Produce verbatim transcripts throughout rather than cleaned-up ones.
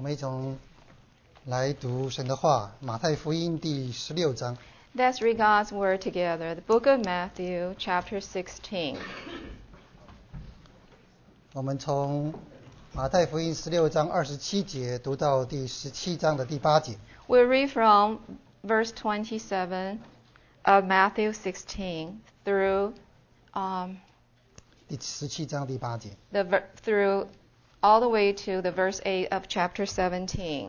们一同来读神的话，马太福音第十六章。 Let's read God's word together. The book of Matthew, chapter sixteen. 我们从马太福音十六章二十七节读到第十七章的第八节。 We'll read from verse twenty-seven of Matthew sixteen through um, 第十七章第八节。 the ver- through all the way to the verse eight of chapter seventeen.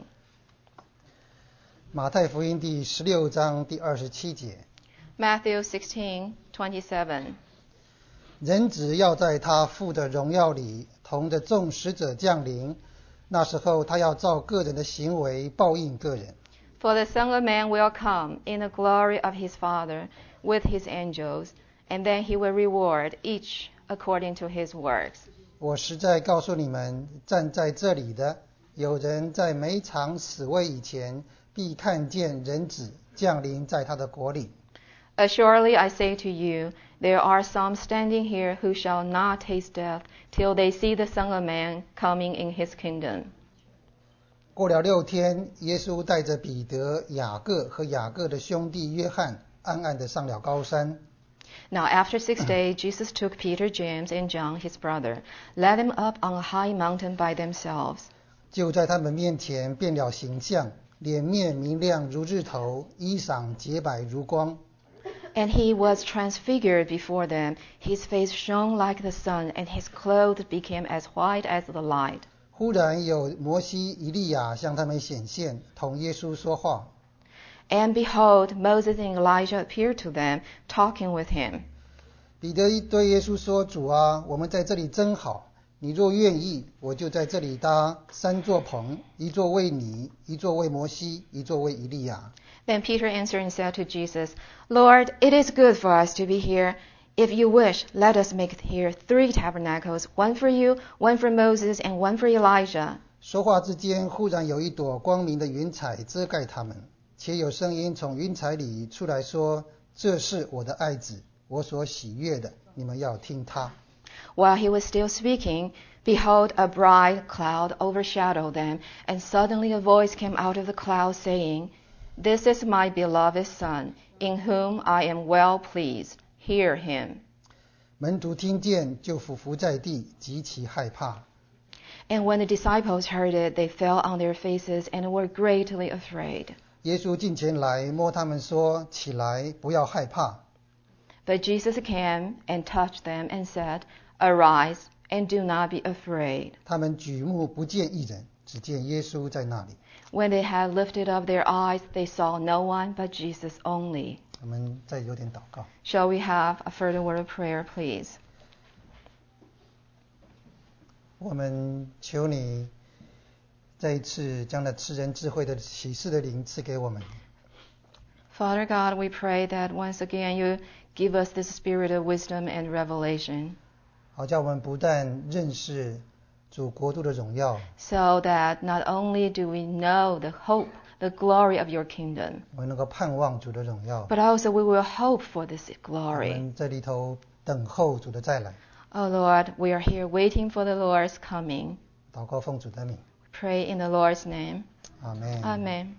马太福音第十六章第二十七节。 Matthew sixteen twenty-seven. 人子要在他父的荣耀里同着众使者降临，那时候他要照个人的行为报应个人。 For the Son of Man will come in the glory of his Father with his angels, and then he will reward each according to his works. 我实在告诉你们，站在这里的有人在每场死位以前，必看见人子降临在他的国里。 Assuredly I say to you, there are some standing here who shall not taste death till they see the Son of Man coming in his kingdom. 过了六天，耶稣带着彼得、雅各和雅各的兄弟约翰，暗暗地上了高山。 Now after six days, Jesus took Peter, James, and John, his brother, led them up on a high mountain by themselves. 就在他们面前变了形象，脸面明亮如日头，衣裳洁白如光。 And he was transfigured before them. His face shone like the sun, and his clothes became as white as the light. 忽然有摩西、以利亚向他们显现，同耶稣说话。 And behold, Moses and Elijah appeared to them, talking with him. 彼得对耶稣说：“主啊，我们在这里真好。你若愿意，我就在这里搭三座棚，一座为你，一座为摩西，一座为以利亚。” Then Peter answered and said to Jesus, Lord, it is good for us to be here. If you wish, let us make here three tabernacles, one for you, one for Moses, and one for Elijah. 说话之间，忽然有一朵光明的云彩遮盖他们，且有声音从云彩里出来说：“这是我的爱子，我所喜悦的，你们要听他。” While he was still speaking, behold, a bright cloud overshadowed them, and suddenly a voice came out of the cloud saying, This is my beloved Son, in whom I am well pleased. Hear him. 门徒听见，就俯伏在地，极其害怕。 And when the disciples heard it, they fell on their faces and were greatly afraid. 耶稣近前来摸他们说：“起来，不要害怕。” But Jesus came and touched them and said, Arise, and do not be afraid. 他们举目不见一人，只见耶稣在那里。 When they had lifted up their eyes, they saw no one but Jesus only. 我们再有点祷告。 Shall we have a further word of prayer, please? 我们求你再一次将那赐人智慧的启示的灵赐给我们。 Father God, we pray that once again you give us this spirit of wisdom and revelation, 好叫我们不但认识主国度的荣耀， so that not only do we know the hope, the glory of your kingdom, 我们能够盼望主的荣耀。 but also we will hope for this 我 glory. 们在里头等候主的再来。 Oh Lord, we are here waiting for the Lord's coming. 祷告奉主的名， Pray in the Lord's name. 阿们。 Amen.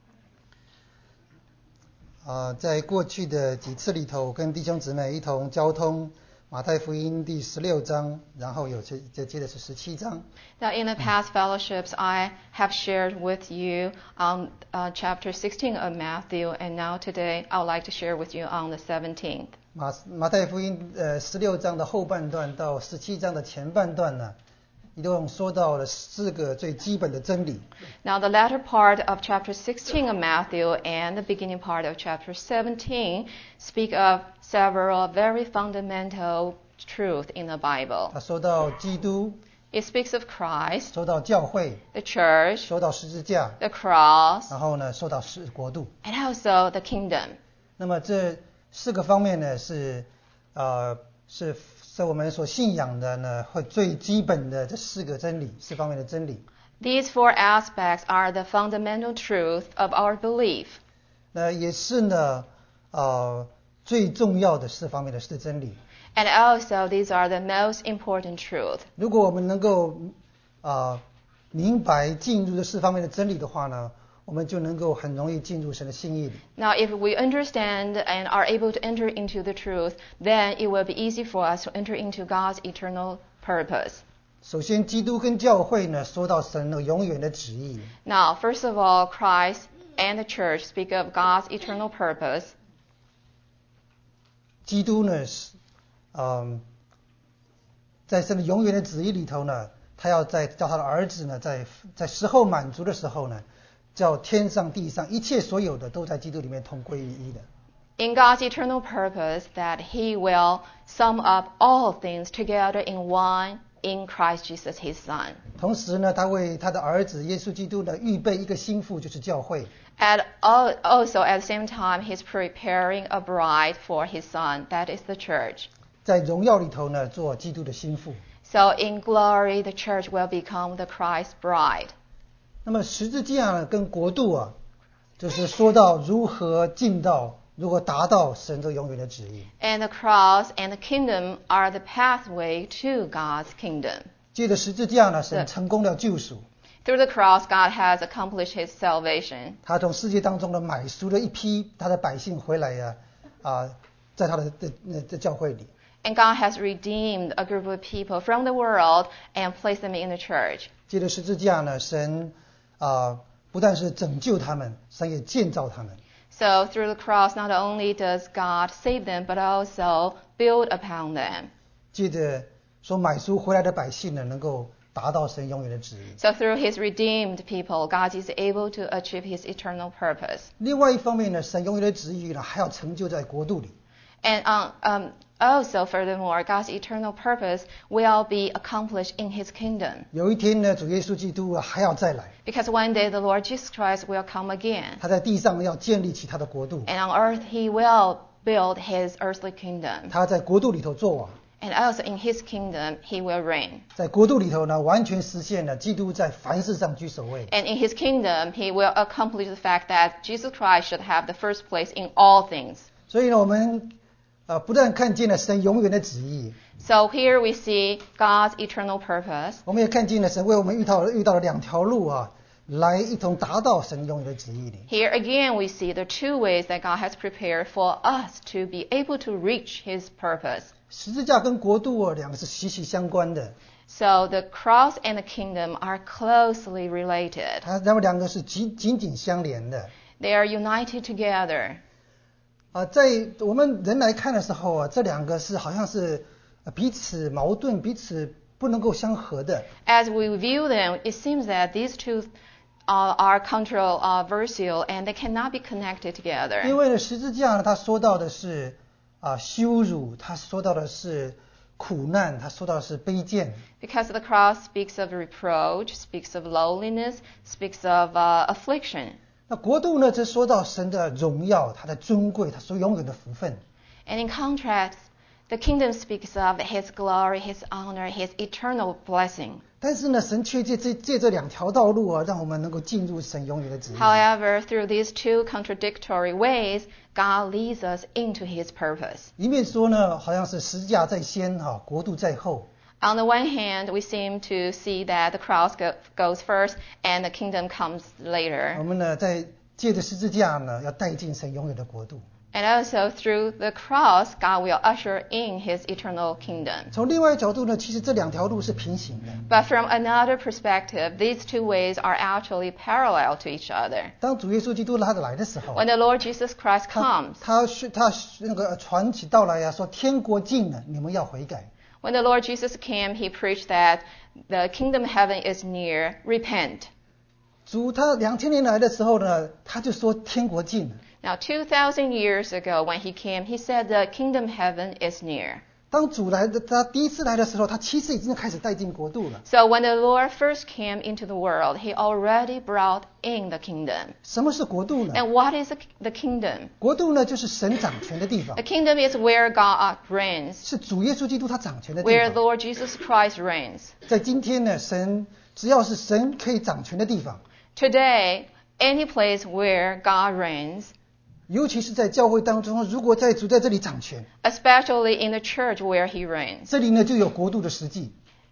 啊，在过去的几次里头，跟弟兄姊妹一同交通马太福音第十六章，然后有接接接的是十七章。 Now, in the past fellowships, I have shared with you on uh, chapter sixteen of Matthew, and now today I would like to share with you on the seventeenth. 马马太福音呃十六章的后半段到十七章的前半段呢，一共说到了四个最基本的真理。 Now, the latter part of chapter sixteen of Matthew and the beginning part of chapter seventeen speak of several very fundamental truths in the Bible. 他说到基督， It speaks of Christ, 说到教会， the church, 说到十字架， the cross, 然后呢说到是国度。 and also the kingdom. 那么这四个方面呢是呃是是我们所信仰的呢会最基本的这四个真理，四方面的真理。 These four aspects are the fundamental truth of our belief. 那也是呢呃最重要的四方面的是真理。 And also, these are the most important truth. 如果我们能够啊、呃、 明白进入这四方面的真理的话呢，我们就能够很容易进入神的心意里。 Now, if we understand and are able to enter into the truth, then it will be easy for us to enter into God's eternal purpose. 首先，基督跟教会呢说到神那个永远的旨意。 Now, first of all, Christ and the church speak of God's eternal purpose. 基督呢是，嗯，在神的永远的旨意里头呢，他要在叫他的儿子呢，在在时候满足的时候呢，叫天上地上一切所有的都在基督里面同归于一的。 In God's eternal purpose, that He will sum up all things together in one in Christ Jesus, His Son. 同时呢，他为他的儿子耶稣基督呢预备一个心腹，就是教会。 And al- also at the same time, He's preparing a bride for His Son, that is the church. 在荣耀里头呢，做基督的心腹。 So in glory, the church will become the Christ bride. 那么十字架呢，跟国度啊，就是说到如何进到，如何达到神这永远的旨意。 And the cross and the kingdom are the pathway to God's kingdom. 借着十字架呢，神是成功了救赎， Through the cross, God has accomplished His salvation. 他从世界当中呢买赎了一批他的百姓回来呀、啊，啊，在他的的的的教会里。 And God has redeemed a group of people from the world and placed them in the church. 借着十字架呢，神啊不但是拯救他们，神也建造他们。 So through the cross, not only does God save them, but also build upon them. 借着说买赎回来的百姓呢，能够达到神永远的旨意。 So through His redeemed people, God is able to achieve His eternal purpose. 另外一方面呢，神永远的旨意呢，还要成就在国度里。 And um, um, also, furthermore, God's eternal purpose will be accomplished in His kingdom. 有一天呢，主耶稣基督啊还要再来， Because one day the Lord Jesus Christ will come again. 他在地上要建立起他的国度， And on earth, He will build His earthly kingdom. 他在国度里头做王， And also in His kingdom, He will reign. 在国度里头呢，完全实现了基督在凡事上居首位。 And in His kingdom, He will accomplish the fact that Jesus Christ should have the first place in all things. 所以呢，我们呃不但看见了神永远的旨意， So here we see God's eternal purpose. 我们也看见了神为我们遇到遇到了两条路啊，来一同达到神永远的旨意里。 Here again, we see the two ways that God has prepared for us to be able to reach His purpose. 十字架跟国度啊，两个是息息相关的， So the cross and the kingdom are closely related. 它它们两个是紧紧紧相连的。 They are united together. 啊，在我们人来看的时候啊，这两个是好像是呃彼此矛盾、彼此不能够相合的。 As we view them, it seems that these two uh, are controversial and they cannot be connected 因 together. 为呢，十字架呢，它说到的是啊羞辱，它说到的是苦难，它说到的是卑贱。 Because the cross speaks of reproach, speaks of lowliness, speaks of uh, affliction. 那国度呢，则说到神的荣耀，它的尊贵，它所拥有的福分。 And in contrast, the kingdom speaks of His glory, His honor, His eternal blessing. 但是呢，神却借这借这两条道路啊，让我们能够进入神永远的旨意。 However, through these two contradictory ways, God leads us into His purpose. 一面说呢，好像是十字架在先，哈、国度在后。 On the one hand, we seem to see that the cross go, goes first and the kingdom comes 我 later. 们呢，在借着十字架呢，要带进神永远的国度。 And also through the cross, God will usher in His eternal kingdom. 从另外一个角度呢，其实这两条路是平行的。 But from another perspective, these two ways are actually parallel to each other. 当主耶稣基督他来的时候， When the Lord Jesus Christ 他 comes, 他是他是那个传起道来呀、说天国近了，你们要悔改。 when the Lord Jesus came, He preached that the kingdom of heaven is near, repent. 主他两千年来的时候呢，他就说天国近了。 Now, two thousand years ago when He came, He said the kingdom of heaven is near. 当主来的他第一次来的时候，他其实已经开始带进国度了。 So when the Lord first came into the world, He already brought in the kingdom. 什么是国度呢？ And what is the the kingdom? 国度呢，就是神掌权的地方 The，kingdom is where God reigns, 是主耶稣基督他掌权的地 where 方。 Lord Jesus Christ reigns. 在今天呢，神只要是神可以掌权的地方， Today, any place where God reigns, 尤其是在教会当中，如果在主在这里掌权， especially in the church where He reigns, 这里呢就有国度的实际。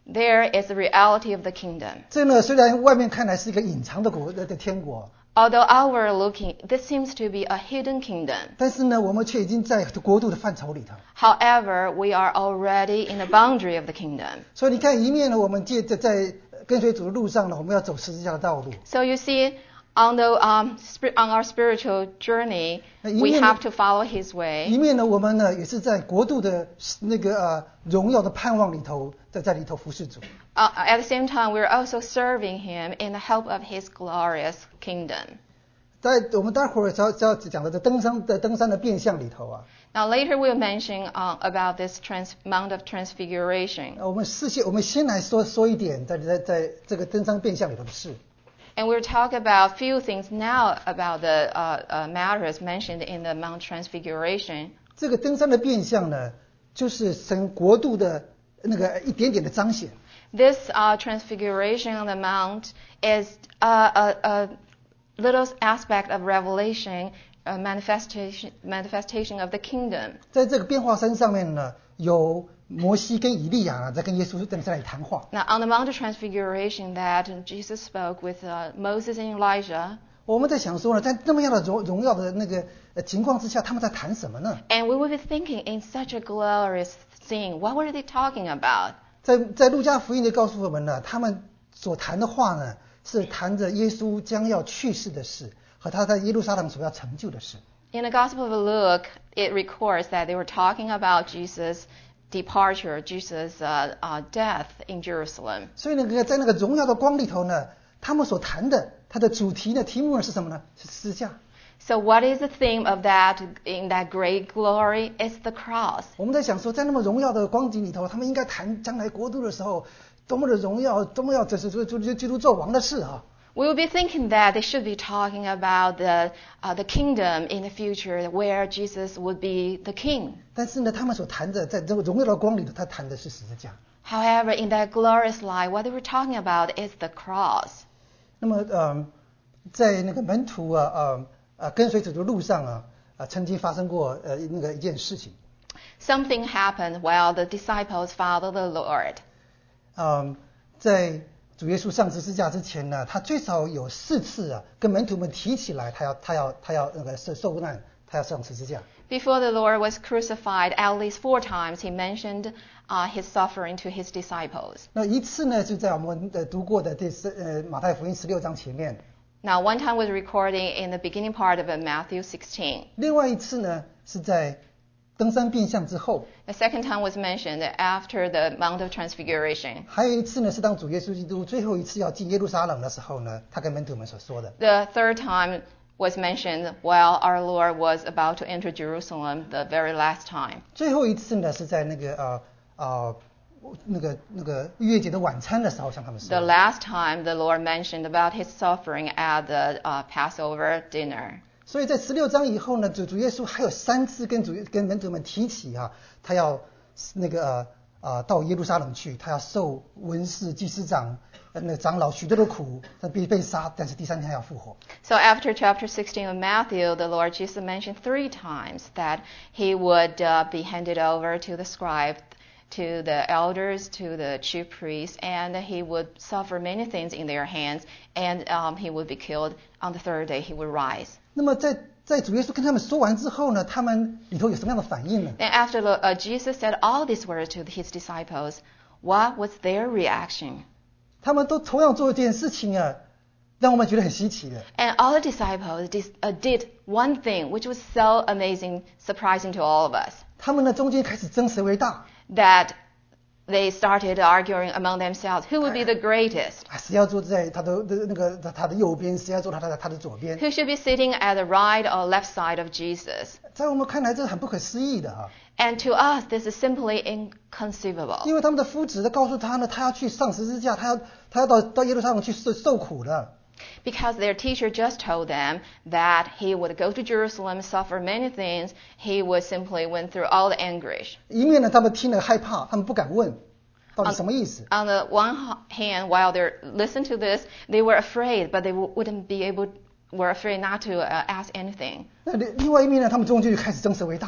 there is the reality of the kingdom. 这呢，虽然外面看来是一个隐藏的国的的天国， Although outward looking, this seems to be a hidden kingdom. 但是呢，我们却已经在国度的范畴里头。 However, we are already in the boundary of the kingdom. 所以你看，一面呢，我们借着在跟随主的路上呢，我们要走十字架的道路。 So you see, on the um, sp- on our spiritual journey, 那一 we 面呢 have to follow His 一 way. 面呢，我们呢也是在国度的那个呃荣耀的盼望里头，在在里头服侍主。 Uh, at the same time, we're also serving Him in the help of His glorious kingdom. 在我们待会儿要要讲的这登山的登山的变相里头啊， Now later we'll mention uh, about this trans- Mount of Transfiguration. 呃我们事先我们先来说说一点在在在这个登山变相里头的事。 And we'll talk about few things now about the uh, uh, matters mentioned in the Mount Transfiguration. 这个登山的变相呢，就是神国度的那个一点点的彰显。 This uh, Transfiguration on the Mount is a, a, a little aspect of revelation, a manifestation, manifestation of the kingdom. 在这个变化山上面呢，有摩西跟以利亚呢在跟耶稣在那里谈话。 Now on the Mount of Transfiguration that Jesus spoke with uh, Moses and Elijah, 我们在想说呢，在这么样的荣荣耀的那个呃情况之下，他们在谈什么呢？ and we will be thinking in such a glorious scene, what were they talking about? 在在路加福音里告诉我们呢，他们所谈的话呢，是谈着耶稣将要去世的事和他在耶路撒冷所要成就的事。 In the Gospel of Luke, it records that they were talking about Jesus' departure, Jesus' uh, uh, death in Jerusalem. 所以那个在那个荣耀的光里头呢，他们所谈的它的主题呢，题目呢是什么呢？是十字架。 So what is the theme of that in that great glory? It's the cross. 我们在想说，在那么荣耀的光景里头，他们应该谈将来国度的时候，多么的荣耀，多么要这是就就就基督做王的事啊。 We will be thinking that they should be talking about the uh, the kingdom in the future where Jesus would be the king. 但是呢，他们所谈的，在这个荣耀的光里头，他谈的是十字架。 However, in that glorious light, what they were talking about is the cross. 那么，呃，在那个门徒啊，呃呃跟随主的路上啊，啊、曾经发生过呃那个一件事情。 Something happened while the disciples followed the Lord. 嗯，在主耶稣上十字架之前呢，他最少有四次啊，跟门徒们提起来，他要他要他要那个受受难，他要上十字架。 Before the Lord was crucified, at least four times he mentioned uh, his suffering to his disciples. 那一次呢，就在我们呃读过的第十呃马太福音十六章前面。 Now, one time was recording in the beginning part of Matthew sixteen. 另外一次呢，是在登山变相之后。 The second time was mentioned after the Mount of Transfiguration. 还有一次呢，是当主耶稣基督最后一次要进耶路撒冷的时候呢，他跟门徒们所说的。 The third time was mentioned while our Lord was about to enter Jerusalem the very last time. 最后一次呢，是在那个呃呃那个那个逾越节的晚餐的时候向他们说 The 的。 last time the Lord mentioned about his suffering at the uh, Passover dinner. 所以在十六章以后呢，主主耶稣还有三次跟主跟门徒们提起啊，他要那个呃呃到耶路撒冷去，他要受文士、祭司长、呃那个长老许多的苦，他被被杀，但是第三天还要复活。 So after chapter sixteen of Matthew, the Lord Jesus mentioned three times that he would uh, be handed over to the scribe, to the elders, to the chief priests, and he would suffer many things in their hands, and um, he would be killed. On the third day, he would rise. 那么在在主耶稣跟他们说完之后呢，他们里头有什么样的反应呢？ Then after the, uh, Jesus said all these words to his disciples, what was their reaction? 他们都同样做一件事情啊，让我们觉得很稀奇的。 And all the disciples dis, uh, did one thing, which was so amazing, surprising to all of us, 他们呢中间开始争谁为大， that they started arguing among themselves who would be the greatest, 啊，谁要坐在他的的那个他的右边，谁要坐他的他的左边。 who should be sitting at the right or left side of Jesus. 在我们看来，这是很不可思议的啊， And to us, this is simply inconceivable. 因为他们的夫子告诉他呢，他要去上十字架，他要他要到到耶路撒冷去受受苦的。 Because their teacher just told them that he would go to Jerusalem, suffer many things, he would simply went through all the anguish. 一面呢，他们听了害怕，他们不敢问，到底什么意思？ On the one hand, while they listened to this, they were afraid, but they wouldn't be able, were afraid not to uh, ask anything. 那另另外一面呢，他们中间就开始争谁为大了。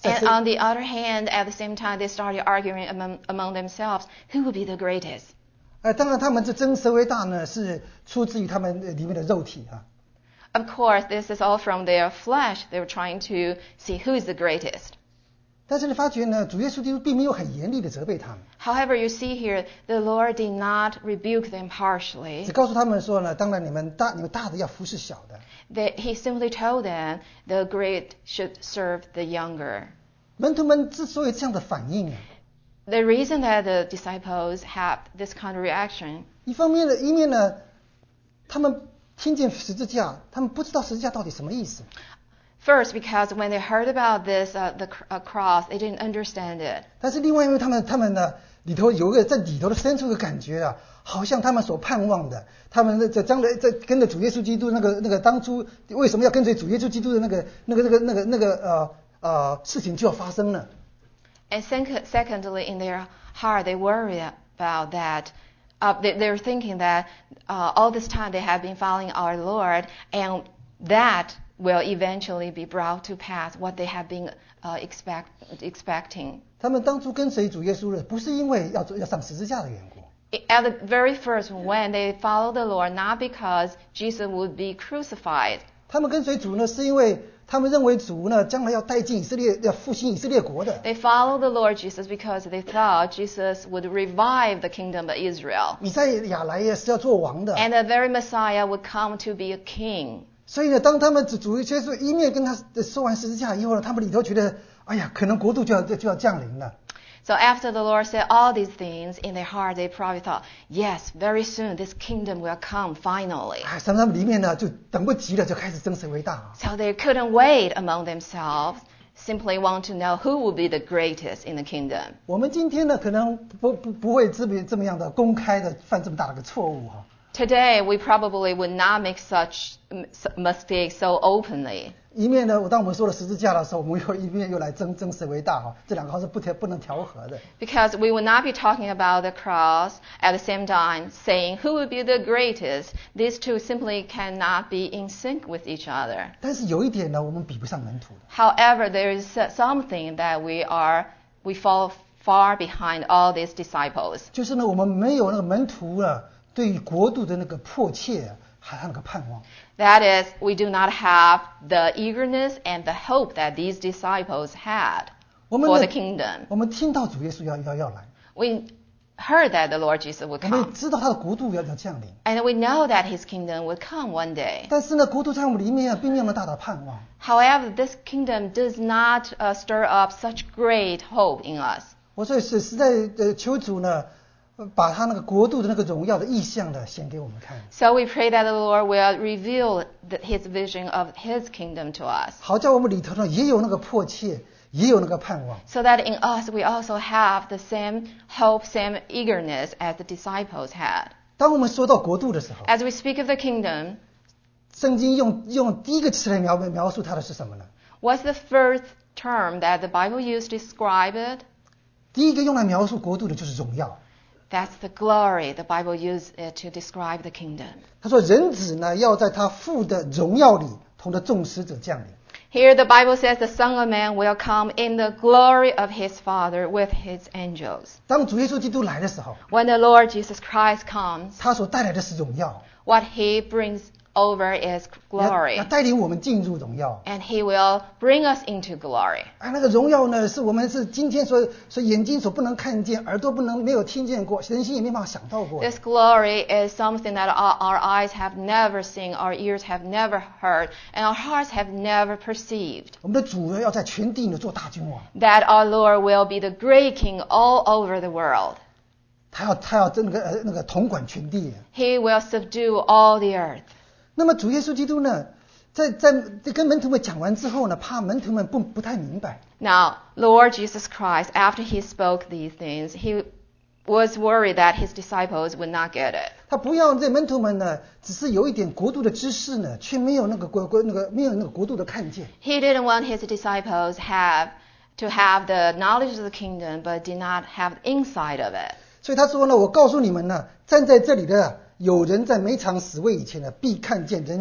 在 And 这 on the other hand, at the same time, they started arguing among, among themselves who would be the greatest. 呃，当然他们这争谁为大呢，是出自于他们呃里面的肉体啊。 Of course, this is all from their flesh. They were trying to see who is the greatest. 但是你发觉呢，主耶稣基督并没有很严厉的责备他们， However, you see here, the Lord did not rebuke them 只 harshly. 告诉他们说呢，当然你们大你们大的要服侍小的。 They, he simply told them the great should serve the younger. 门徒们之所以这样的反应啊， The reason that the disciples have this kind of reaction, 一方面呢，一面呢，他们听见十字架，他们不知道十字架到底什么意思。 first, because when they heard about this, uh, the cr- uh, cross, they didn't understand it. 但是另外，因为他们他们呢里头有一个在里头的深处的感觉啊，好像他们所盼望的，他们在将来在跟着主耶稣基督那个那个当初为什么要跟随主耶稣基督的那个那个那个那个那个呃呃事情就要发生了。 And sec- secondly, in their heart, they worry about that. Uh, they, they're thinking that uh, all this time they have been following our Lord, and that will eventually be brought to pass what they have been uh, expect, expecting. 他们当初跟随主耶稣的，不是因为要要上十字架的缘故， At the very first, when they follow the Lord, not because Jesus would be crucified. 他们跟随主呢，是因为他们认为主呢将来要带进以色列，要复兴以色列国的。 They follow the Lord Jesus because they thought Jesus would revive the kingdom of Israel. 以赛亚来也是要做王的， And the very Messiah would come to be a king. 所以呢，当他们主主耶稣一面跟他受完十字架以后呢，他们里头觉得，哎呀，可能国度就要就就要降临了。 So after the Lord said all these things, in their heart they probably thought, yes, very soon this kingdom will come finally. 哎，他们里面呢就等不及了，就开始争谁为大啊。 So they couldn't wait among themselves, simply want to know who will be the greatest in the kingdom. 我们今天呢，可能不不不会这么这么样的公开的犯这么大的个错误哈、 Today, we probably would not make such m- mistakes so openly. 一面呢，我当我们说了十字架的时候，我们又一面又来争争谁为大哈，这两个好像是不调不能调和的。 Because we would not be talking about the cross at the same time saying who will be the greatest. These two simply cannot be in sync with each other. 但是有一点呢，我们比不上门徒的， However, there is something that we are, we fall far behind all these disciples. 就是呢，我们没有那个门徒啊对于国度的那个迫切啊，还有那个盼望。 That is, we do not have the eagerness and the hope that these disciples had 我们 for 呢 the kingdom. 我们听到主耶稣要要要来， We heard that the Lord Jesus would 我们也 come. 知道他的国度要要降临， And we know that his kingdom would come one day. 但是呢，国度在我们里面啊，并没有那么大的盼望。 However, this kingdom does not uh, stir up such great hope in us. 我所以是实在呃求主呢，呃把他那个国度的那个荣耀的意象呢显给我们看， So we pray that the Lord will reveal the, his vision of his kingdom to us, 好叫我们里头呢也有那个迫切，也有那个盼望。 so that in us we also have the same hope, same eagerness as the disciples had. 当我们说到国度的时候， As we speak of the kingdom, 圣经用用第一个词来描描述它的是什么呢？ what's the first term that the Bible used to describe it? 第一个用来描述国度的就是荣耀。 That's the glory. The Bible used it to describe the kingdom. 他说人子呢要在他父的荣耀里同着众使者降临。 Here the Bible says the Son of Man will come in the glory of his Father with his angels. 当主耶稣基督来的时候， When the Lord Jesus Christ comes, 他所带来的是荣耀， what he brings over is 要 glory. 要带领我们进入荣耀。 And he will bring us into glory. 啊，那个荣耀呢，是我们是今天所所眼睛所不能看见，耳朵不能没有听见过，人心也没办法想到过的。 This glory is something that our, our eyes have never seen, our ears have never heard, and our hearts have never perceived. 我们的主要在全地呢做大君王， That our Lord will be the great King all over the world. 他要他要那个呃那个统管全地。 He will subdue all the earth. 那么主耶稣基督呢，在在跟门徒们讲完之后呢，怕门徒们不不太明白， Now, Lord Jesus Christ, after he spoke these things, he was worried that his disciples would not get it. 他不要这门徒们呢，只是有一点国度的知识呢，却没有那个国国那个没有那个国度的看见。 He didn't want his disciples have to have the knowledge of the kingdom, but did not have insight of it. 所以他说呢，我告诉你们呢，站在这里的有人在每场死位以前呢，必看见人子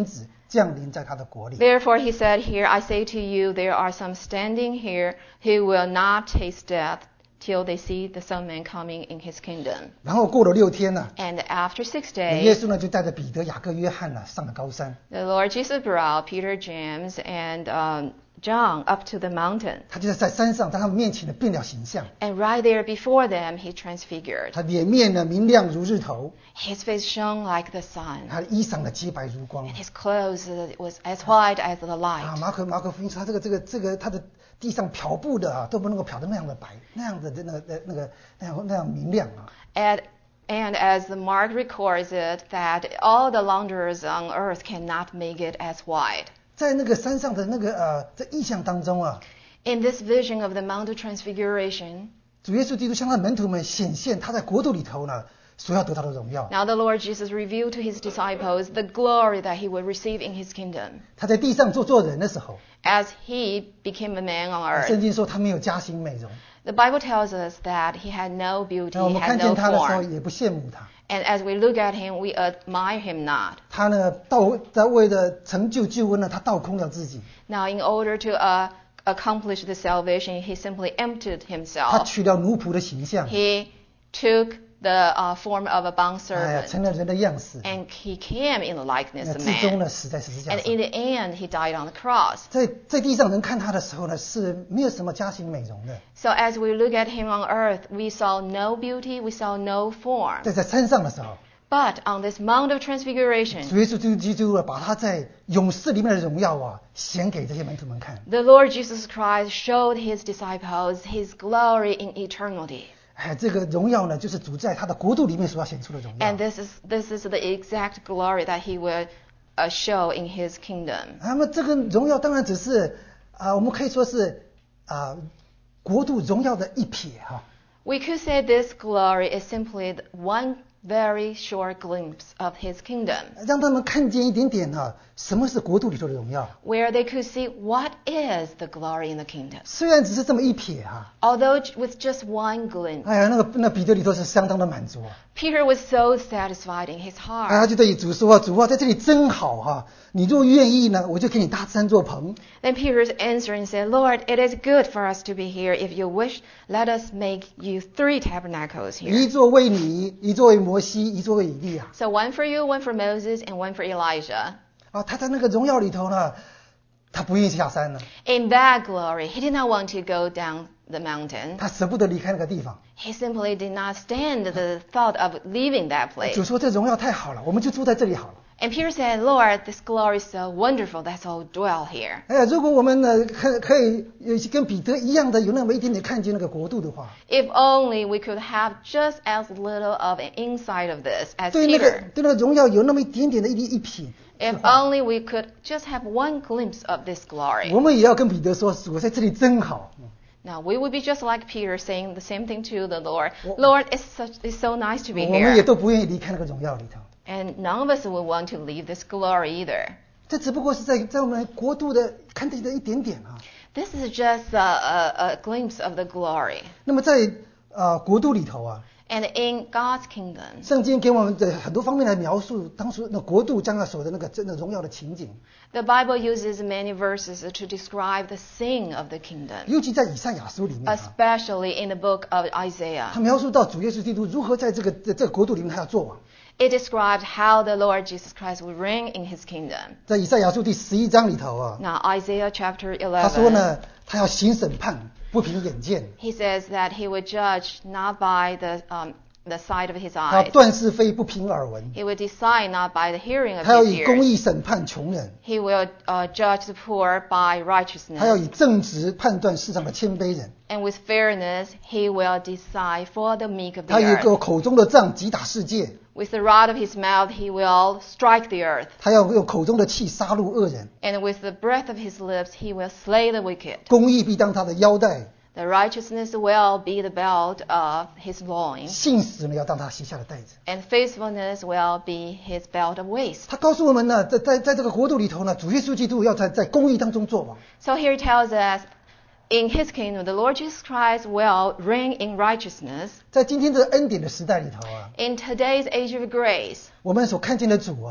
降临在他的国里。 Therefore he said, Here I say to you, there are some standing here who will not taste death till they see the Son of Man coming in his kingdom. 然后过了六天呢， And after six 耶 days, 稣呢就带着彼得、雅各、约翰呢上了高山。 the Lord Jesus brought Peter, James, and um, John up to the mountain. 他就是在山上，在他们面前呢变了形象， And right there before them, he transfigured. 他脸面呢明亮如日头， His face shone like the sun, 他的衣裳呢洁白如光。 and his clothes uh, was as white as the 啊， light. 马可马可福音说他这个这个这个他的地上漂布的啊，都不能够漂得那样的白，那样的那个那那个那样那样明亮啊。 And, and as the Mark records it, that all the launderers on earth cannot make it as white. 在那个山上的那个呃这意象当中啊， In this vision of the Mount of Transfiguration, 主耶稣基督向他的门徒们显现他在国度里头呢所要得到的荣耀。 now the Lord Jesus revealed to his disciples the glory that he would receive in his kingdom. 他在地上做做人的时候， As he became a man on 圣 earth, 经说他没有加薪美容， the Bible tells us that he had no beauty, 那我 he 们 had 看 no 见他的时候 form. 也不羡慕他。 And as we look at him, we admire him not. 他呢倒在为了成就救恩呢，他倒空了自己， Now, in order to uh, accomplish the salvation, he simply emptied 他 himself. 取了奴仆的形象， He took the uh, form of a 哎呀， bondservant, 成了人的样式， and he came in the likeness 那 of 最终 man. 呢死在十字架 And 上 in。the end, he died on the cross. 在在地上人看他的时候呢，是没有什么加型美容的。 So as we look at him on earth, we saw no beauty, we saw no form. 在在山上的时候， But on this Mount of Transfiguration, 主耶稣基督啊，把他在勇士里面的荣耀啊，显给这些门徒们看。 the Lord Jesus Christ showed his disciples his glory in eternity. 哎，这个荣耀呢，就是主在他的国度里面所要显出的荣耀 And。this is this is the exact glory that he will uh, show in his kingdom. 那么这个荣耀当然只是啊、我们可以说是啊、国度荣耀的一瞥哈、 We could say this glory is simply one very short glimpse of his kingdom, 让他们看见一点点哈、什么是国度里头的荣耀。 where they could see what is the glory in the kingdom. 虽然只是这么一瞥哈、 Although with just one glimpse, 哎呀，那个那彼得里头是相当的满足啊。 Peter was so satisfied in his 哎，他 heart. 就对主说啊，主啊，在这里真好哈、你若愿意呢，我就给你搭三座棚。 Then Peter answered and said, Lord, it is good for us to be here. If you wish, let us make you three tabernacles 一 here. 座为你，一座为摩西，一座为以利亚。 So one for you, one for Moses, and one for Elijah. 啊，他在那个荣耀里头呢，他不愿意下山了， In that glory, he did not want to go down the mountain. 他舍不得离开那个地方。 He simply did not stand the thought of leaving that 主 place. 说这荣耀太好了，我们就住在这里好了。 And Peter said, Lord, this glory is so wonderful, let's all dwell here. 哎呀，如果我们呢可可以有跟彼得一样的有那么一点点看见那个国度的话， If only we could have just as little of an insight of this as 对那个 Peter. 对那个荣耀有那么一点点的一一瞥， If only we could just have one glimpse of this glory. 我们也要跟彼得说，我在这里真好。 Now we would be just like Peter saying the same thing to the Lord. Well- Lord, it's such, it's so nice to be 我们也 here. 都不愿意离开那个荣耀里头。 And none of us would want to leave this glory either. 这只不过是在在我们国度的看见的一点点啊。 This is just a, a, a glimpse of the glory. 那么在呃国度里头啊， And in God's kingdom, 圣经给我们的很多方面来描述当初那国度将要所的那个真的荣耀的情景， the Bible uses many verses to describe the scene of the kingdom, 尤其在以赛亚书里面啊， especially in the book of 他 Isaiah. 描述到主耶稣基督如何在这个这这个国度里面他要做王。 It describes how the Lord Jesus Christ will reign in his kingdom. 在以赛亚书第十一章里头啊， Now, Isaiah chapter 他说 eleven, 呢，他要行审判，不凭眼见， he says that he would judge not by the, um, the sight of his 他要 eyes. 断是非，不凭耳闻， He will decide not by the hearing of 他要 his 以公 ears. 义审判穷人， He will uh, judge the poor by 他要 righteousness. 以正直判断世上的谦卑人， And with fairness, he will decide for the meek of the 他有一 earth. 个口中的杖击打世界， With the rod of his mouth, he will strike the earth. 他要用口中的气杀戮恶人， And with the breath of his lips, he will slay the wicked. 公义必当他的腰带， The righteousness will be the belt of his loins. 信实呢要当他膝下的带子。 And faithfulness will be his belt of waist. 他告诉我们呢，在在在这个国度里头呢，主耶稣基督要在在公义当中做王。 So here it tells us, in his kingdom, the Lord Jesus Christ will reign in righteousness. 在今天这个恩典的时代里头啊， In today's age of grace, 我们所看见的主啊，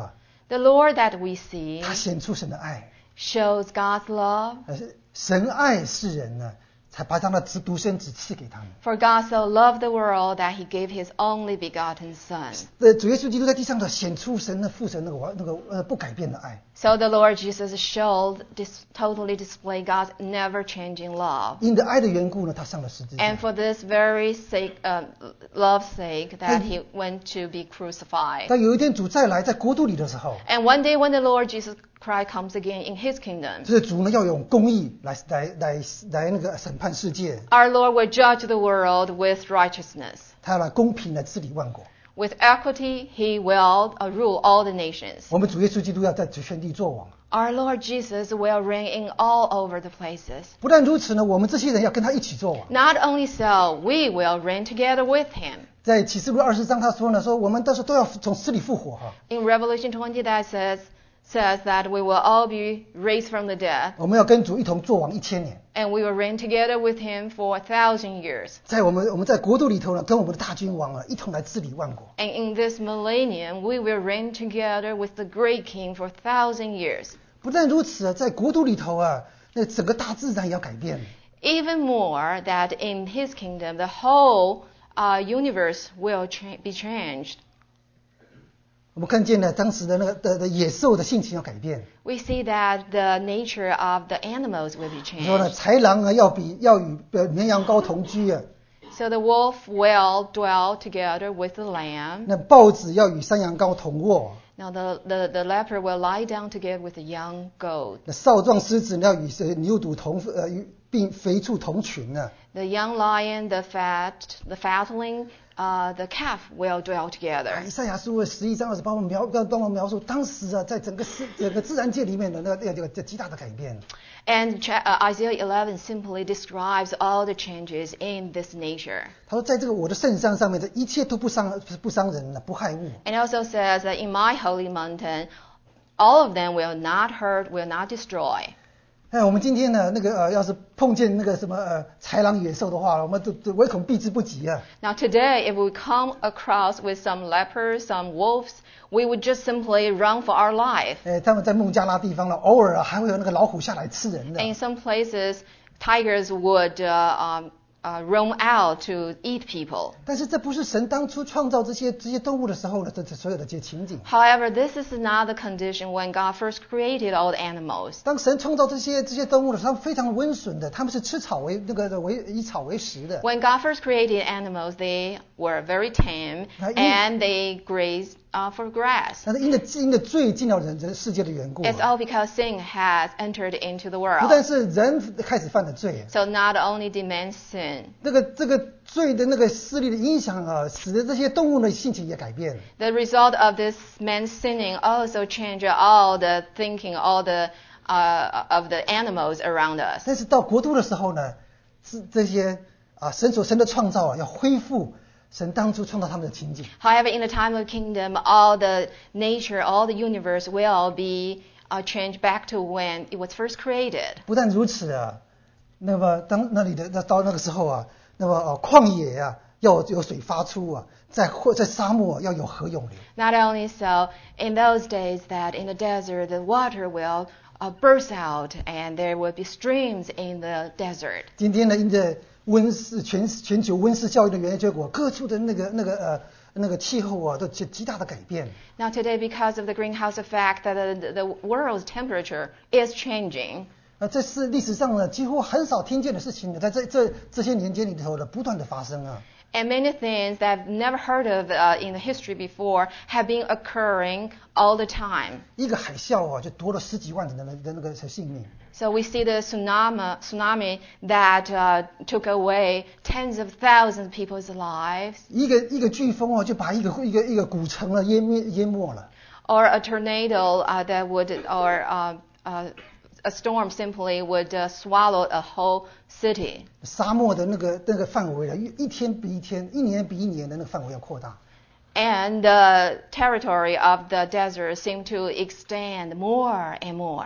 The Lord that we see 他显出神的爱， shows God's love. 呃神爱世人呢，才把他的子独生子赐给他们。 For God so loved the world that he gave his only begotten Son. 呃，主耶稣基督在地上的显出神的父神那个完那个呃不改变的爱， So the Lord Jesus showed, dis- totally displayed God's never-changing love. 因着爱的缘故呢，他上了十字架 And。for this very sake, uh, love's sake, that he went to be crucified. 当有一天主再来在国度里的时候， And one day when the Lord Jesus Christ comes again in his kingdom, 这主呢要用公义来来来来那个审判世界， our Lord will judge the world with righteousness. 他要来公平来治理万国。 With equity, he will uh, rule all the nations. 我们主耶稣基督要在全地作王。 Our Lord Jesus will reign in all over the places. 不但如此呢，我们这些人要跟他一起作王。 Not only so, we will reign together with him. 在启示录二十章他说呢，说我们到时候都要从死里复活哈， In Revelation twenty, that says says that we will all be raised from the dead, 我们要跟主一同作王一千年。 and we will reign together with him for a thousand years. 在我们我们在国度里头呢，跟我们的大君王啊一同来治理万国。 And in this millennium, we will reign together with the great king for a thousand years. 不但如此啊，在国度里头啊，那整个大自然也要改变。 Even more, that in his kingdom, the whole uh, universe will cha- be changed. 我们看见了当时的那个的的野兽的性情要改变。 We see that the nature of the animals will be 你说呢？ changed. 豺狼啊，要比要与呃绵羊羔同居啊。 So the wolf will dwell together with the lamb. 那豹子要与山羊羔同卧。 Now the, the, the leopard will lie down together with the young goat. 那少壮狮子要与呃牛犊同呃与并肥畜同群呢、啊。 The young lion, the fat, the fatling, uh, the calf will dwell 以 together. 赛亚书十一章二十八节描帮我描述当时啊，在整个世整个自然界里面的那个那个这个这极大的改变。 And cha- uh, Isaiah eleven simply describes all the changes in this nature. 他说，在这个我的圣山上面，这一切都不伤不伤人的，不害物。 And also says that in my holy mountain, all of them will not hurt, will not destroy. 哎，我们今天呢，那个呃，要是碰见那个什么呃豺狼野兽的话，我们都都唯恐避之不及啊。 Now today, if we come across with some leopards, some wolves, we would just simply run for our life. 哎，他们在孟加拉地方呢，偶尔啊还会有那个老虎下来吃人的 And。in some places, tigers would uh, um, uh, roam out to eat people. 但是这不是神当初创造这些这些动物的时候的这这所有的这些情景。 However, this is not the condition when God first created all the animals. 当神创造这些这些动物的时候，他们非常温顺的，他们是吃草为那个为以草为食的。 When God first created animals, they were very tame Now, in- and they grazed uh, for grass. 但是因着因着罪进到人人世界的缘故、 It's 啊， all because sin has entered into the 不但 world. 是人开始犯了罪， So not only did man sin, 这个这个罪的那个势力的影响啊，使得这些动物的性情也改变。 the result of this man's sinning also changed all the thinking, all the uh, of the animals around us. 但是到国度的时候呢，是这些啊神所神的创造啊，要恢复神当初创造他们的情景。 However, in the time of kingdom, all the nature, all the universe will be uh, changed back to when it was first created. 不但如此啊，那么当那里的那到那个时候啊，那么呃旷野啊要有水发出啊，在或在沙漠、啊、要有河涌流。 Not only so, in those days that in the desert the water will uh, burst out and there will be streams in the desert. 今天呢，因着温室全全球温室效应的原因结果，各处的那个那个呃那个气候啊都极极大的改变。 Now today, because of the greenhouse effect, that the, the world's temperature is changing. 啊，这是历史上呢几乎很少听见的事情呢，在这这这些年间里头呢不断的发生啊。 And many things that I've never heard of uh, in the history before have been occurring all the time. 一个海啸啊，就夺了十几万人的那的那个性命。 So we see the tsunami, tsunami that uh, took away tens of thousands of people's lives, 一个一个飓风啊，就把一个一个一个古城啊淹灭淹没了。 or a tornado uh, that would, or uh, uh, a storm simply would uh, swallow a whole city. 沙漠的那个那个范围啊，一一天比一天，一年比一年的那个范围要扩大。 And the territory of the desert seemed to extend more and more.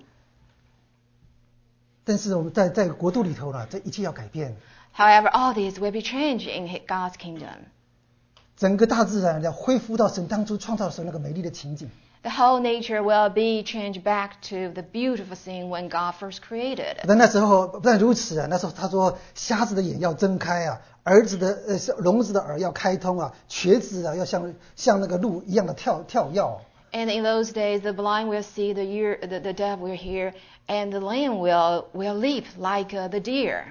但是我们在在国度里头呢，这一切要改变， However, all these will be changed in God's kingdom. 整个大自然要恢复到神当初创造的时候那个美丽的情景。 The whole nature will be changed back to the beautiful thing when God first created it. 但那时候不但如此啊，那时候他说瞎子的眼要睁开啊，儿子的呃聋子的耳要开通啊，瘸子啊要像像那个鹿一样的跳跳跃。 And in those days, the blind will see, the ear, the, the deaf will hear, and the lame will will leap like uh, the deer.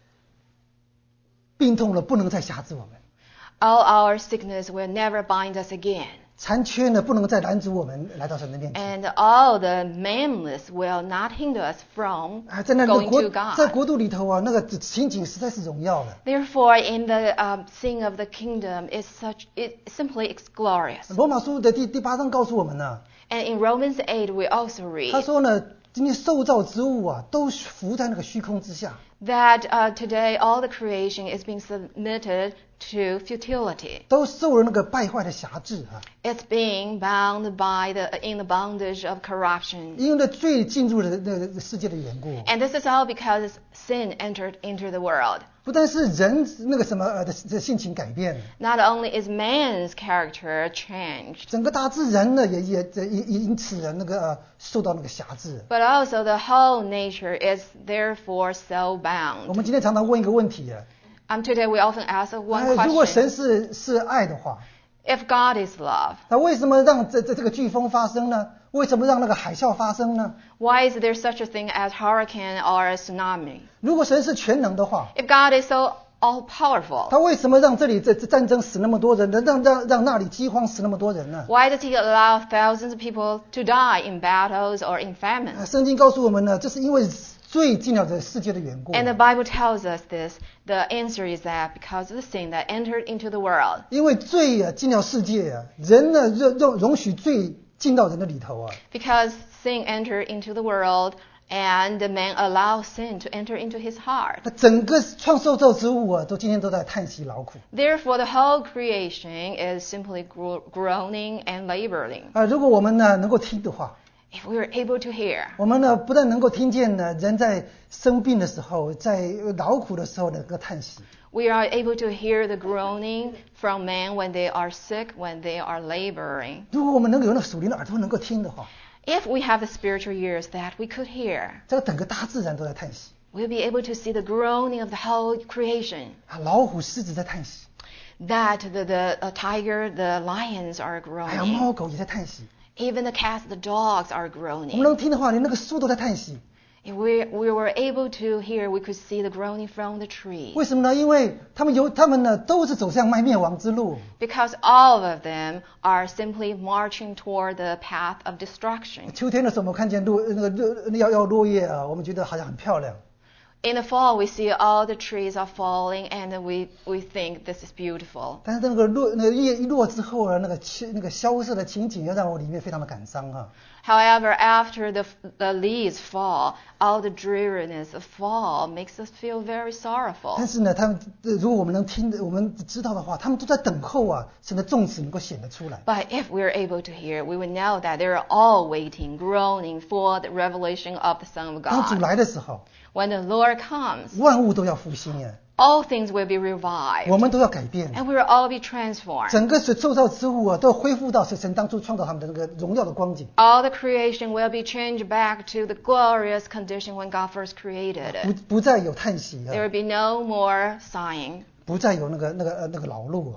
病痛了不能再辖制我们， All our sickness will never bind us again. 残缺呢不能再拦阻我们来到神的面前。 And all the maimed will not hinder us from 啊，在那个 going 国 to 在 God. 国度里头啊，那个情景实在是荣耀的。 Therefore, in the um, thing of the kingdom, is such it simply it's glorious. 罗马书的第第八章告诉我们呢， And in Romans eight, we also 他 read 说呢，今天受造之物啊，都浮在那个虚空之下。 that uh, today all the creation is being submitted to futility. 都受了那个败坏的辖制啊， It's being bound by the in the bondage of corruption. 因为呢罪进入了那个世界的缘故。 And this is all because sin entered into the world. 不但是人那个什么呃的的性情改变， Not only is man's character changed, 整个大自然呢也也也也因此啊那个呃受到那个辖制。 but also the whole nature is therefore so 我 bound. 们今天常常问一个问题啊， Um, today we often ask 哎 one 如果 question. 神是是爱的话， If God is love, 那为什么让这这这个飓风发生呢？为什么让那个海啸发生呢？ why is there such a thing as hurricane or a tsunami? 如果神是全能的话， If God is so all-powerful, 他为什么让这里这这战争死那么多人，让让让那里饥荒死那么多人呢？ why does He allow thousands of people to die in battles or in 啊 famine? 圣经告诉我们呢，这是因为罪进了这世界的缘故。 And the Bible tells us this. The answer is that because of the sin that entered into the world. 因为罪啊进了世界啊，人呢容容容许罪进到人的里头啊， Because sin entered into the world, and the man allows sin to enter into his heart. 那整个创受造之物啊，都今天都在叹息劳苦 Therefore, the whole creation is simply gro- groaning and laboring. 啊。如果我们呢能够听的话， If we are able to hear, 我们呢不但能够听见呢人在生病的时候，在劳苦的时候能够叹息， we are able to hear the groaning from men when they are sick, when they are laboring. 如果我们能够有那属灵的耳朵能够听的话， If we have the spiritual ears that we could hear, 这个整个大自然都在叹息 we'll be able to see the groaning of the whole creation. 啊，老虎、狮子在叹息， That the, the uh, tiger, the lions are 还有 groaning. 猫狗也在叹息。 Even the cats, the dogs are 我们 groaning. 能听的话，连那个树都在叹息。 If we, we were able to hear, we could see the groaning from the tree. 为什么呢？因为他们有他们呢都是走向卖灭亡之路。 Because all of them are simply marching toward the path of destruction. 秋天的时候，我们看见落那个落要要落叶啊，我们觉得好像很漂亮。 In the fall, we see all the trees are falling, and we, we think this is beautiful. 但是那个落那个叶一落之后啊，那个那个萧瑟的情景，要让我里面非常的感伤啊。 However, after the, the leaves fall, all the dreariness of fall makes us feel very sorrowful. 但是呢，他们呃如果我们能听我们知道的话，他们都在等候啊，神的众子能够显得出来。 But if we're able to hear, we will know that they're all waiting, groaning for the revelation of the Son of 当主 God. 来的时候， When the Lord comes, 万物都要复兴啊， all things will be 我 revived, 们都要改变。 and we will all be transformed. 整个所受造之物啊，都要恢复到神神当初创造他们的那个荣耀的光景， All the creation will be changed back to the glorious condition when God first created 不 it. 不再有叹息 There 啊， will be no more sighing, 不再有那个那个呃那个劳碌啊。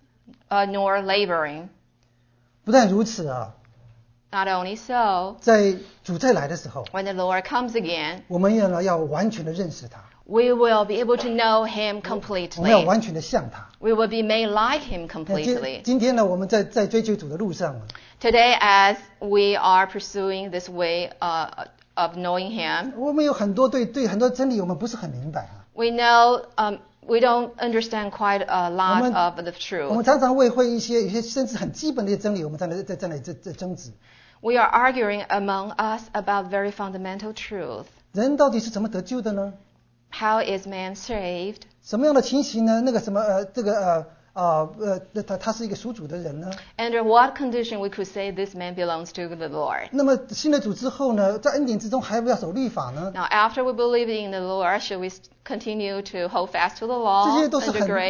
uh, nor laboring. 不但如此啊， Not only so, 在主再来的时候， when the Lord comes again, 我们要呢要完全的认识他， we will be able to know Him 我们要 completely. 完全的像他。 We will be made like Him 那今 completely. 今天呢，我们在在追求主的路上啊， Today, as we are pursuing this way uh, of knowing Him, 我们有很多对对很多真理我们不是很明白啊。 we know um, we don't understand quite a 我 lot 们 of the 我们 truth. 常常为会一些有些甚至很基本的真理，我们在那在在那里在在争执。 We are arguing among us about very fundamental truth. 人到底是怎么得救的呢？ How is man saved? 什么样的情形呢？那个什么呃，这个呃啊呃，那他他是一个属主的人呢？ Under what condition we could say this man belongs to the Lord? 那么信了主之后呢，在恩典之中还要不要守律法呢？ Now, after we believe in the Lord, should we continue to hold fast to the 这 law 些都是 under 很 grace?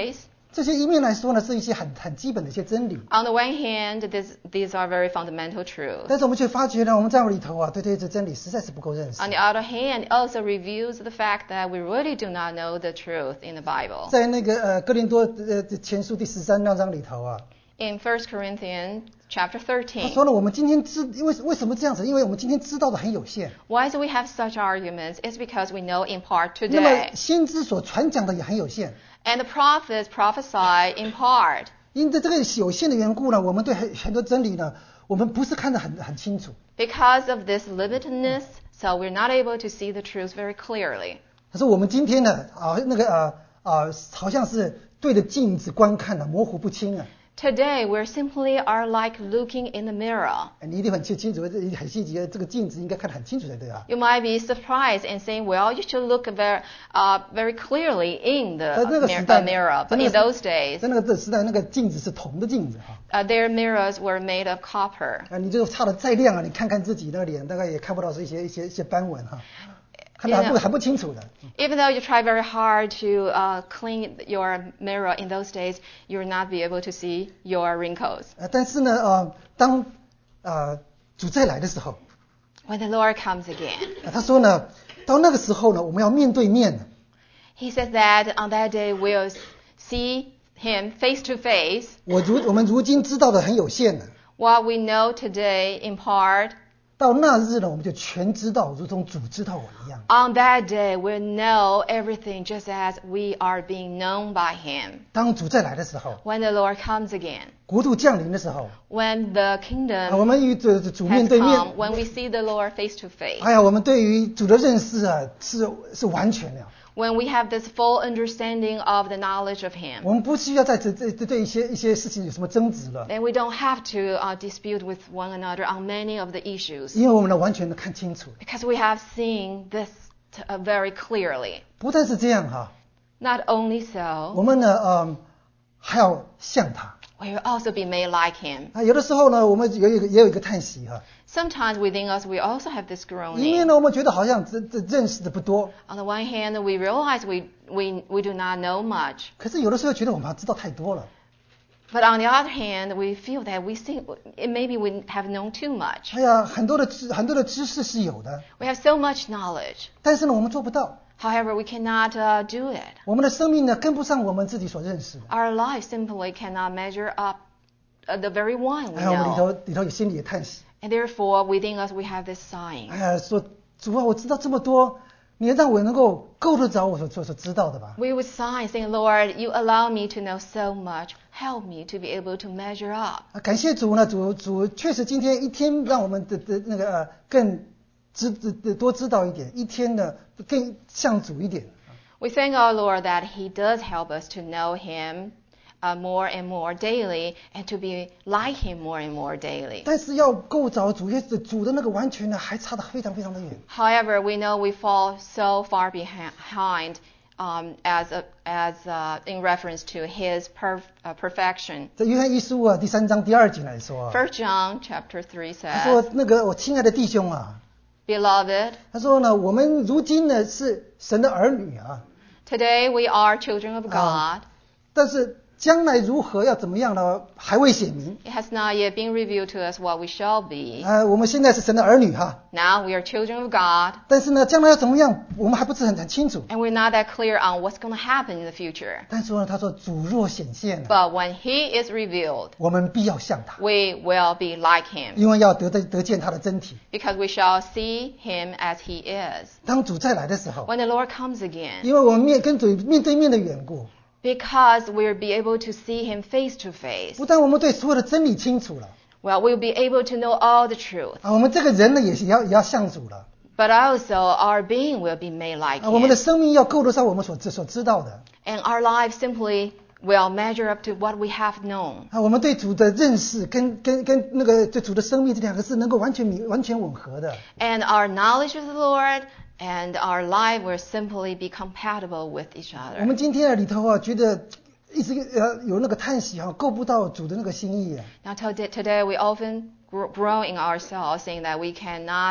这些一面来说呢，是一些很很基本的一些真理。 On the one hand, this, these are very fundamental truths. 但是我们却发觉呢，我们在里头啊，对这些真理实在是不够认识。 On the other hand, it also reveals the fact that we really do not know the truth in the Bible. 在那个呃哥林多呃前书第十三章里头啊， In First Corinthians chapter 他 thirteen, 说了，我们今天知，因为为什么这样子？因为我们今天知道的很有限。 why do we have such arguments? It's because we know in part 那么 today. 先知所传讲的也很有限， And the prophets prophesy in part. 因着这个有限的缘故呢，我们对很很多真理呢，我们不是看得很很清楚。 Because of this limitedness, so we're not able to see the truth very clearly. 他说我们今天呢，啊那个啊啊，好像是对着镜子观看呢，模糊不清啊。 Today, we simply are like looking in the mirror. 你一定很清清楚，很细节，这个镜子应该看得很清楚才对啊。 You might be surprised and saying, well, you should look very, uh, very clearly in the 在那个 mir- 时代 uh, mirror. 在 But 那 in 个 those 时 days, 在那个时代，那个镜子是铜的镜子哈。 uh, their mirrors were made of copper. 啊，你就擦得再亮啊，你看看自己那个脸，大概也看不到是一些一些一些斑纹哈，看得还不 You know- 还不清楚的。 Even though you try very hard to uh, clean your mirror in those days, you will not be able to see your wrinkles. 呃，但是呢，呃，当呃主再来的时候， When the Lord comes again, 呃他说呢，到那个时候呢，我们要面对面的。 He says that on that day we'll see Him face to face. 我如我们如今知道的很有限的， What we know today in part, 到那日呢，我们就全知道，如同主知道我一样。 on that day we'll know everything just as we are being known by Him. 当主再来的时候， When the Lord comes again, 国度降临的时候， when the 啊， kingdom 我们与主主 has 面对面， come, when we see the Lord face to face, 哎呀，我们对于主的认识啊，是是完全的。 when we have this full understanding of the knowledge of Him, 我们不需要在这这这对一些一些事情有什么争执了， then we don't have to uh, dispute with one another on many of the issues, 因为我们呢完全的看清楚。 because we have seen this t- uh, very clearly. 不但是这样哈， Not only 我 so, 们呢，嗯，还要像他 we will also be made like Him. 啊。有的时候呢，我们有一个也有一个叹息哈， Sometimes within us we also have this 因为 groaning. 呢，我们觉得好像这这认识的不多， On the one hand, we realize we, we, we do not know much. 可是有的时候觉得我们还知道太多了。 But on the other hand, we feel that we think maybe we have known too much. 哎呀，很多的知很多的知识是有的， We have so much knowledge. 但是呢，我们做不到。 However, we cannot uh, do it. 我们的生命呢，跟不上我们自己所认识的。 Our life simply cannot measure up uh, the very one we 哎呀，我们里 know. 头里头也心里也叹息。 And therefore, within us, we have this sighing. 哎呀，说主啊，我知道这么多，你让我能够够得着我所所所知道的吧？ We would sigh, saying, Lord, you allow me to know so much. Help me to be able to measure up. 啊，感谢主呢，主主确实今天一天让我们的的那个呃更知的多知道一点，一天呢更像主一点。 We thank our Lord that He does help us to know Him uh, more and more daily and to be like Him more and more daily. 但是要够着主，也主的那个完全呢，还差得非常非常的远。 However, we know we fall so far behind um, as, a, as uh, in reference to His perf- uh, perfection. 在约翰一书啊第三章第二节来说啊， First John chapter three 他说 says, 那个我亲爱的弟兄啊， Beloved, 他说呢，我们如今呢是神的儿女啊， today we are children of God. 但是将来如何要怎么样呢，还未显明。 It has not yet been revealed to us what we shall be. 呃，我们现在是神的儿女哈， Now we are children of God, 但是呢，将来要怎么样，我们还不是很很清楚。 and we're not that clear on what's going to happen in the future. 但是呢，他说主若显现了， But when He is revealed, 我们必要像他， we will be like Him, 因为要得得得见他的真体。 because we shall see Him as He is. 当主再来的时候， When the Lord comes again, 因为我们面跟主面对面的缘故， because we'll be able to see Him face to face, 不但我们对所有的真理清楚了， well, we'll be able to know all the truth, 啊，我们这个人呢也是要也要像主了， but also our being will be made like 啊，我们的 Him, 生命要够得上我们所知所知道的， and our lives simply will measure up to what we have known. 啊，我们对主的认识跟跟跟那个对主的生命这两个是能够完全明完全吻合的。 And our knowledge of the Lord and our life will simply be compatible with each 我们 other. 今天的里头啊，觉得一直呃有那个叹息啊，够不到主的那个心意啊。 Now today, today we often gro- grow in ourselves, saying that we cannot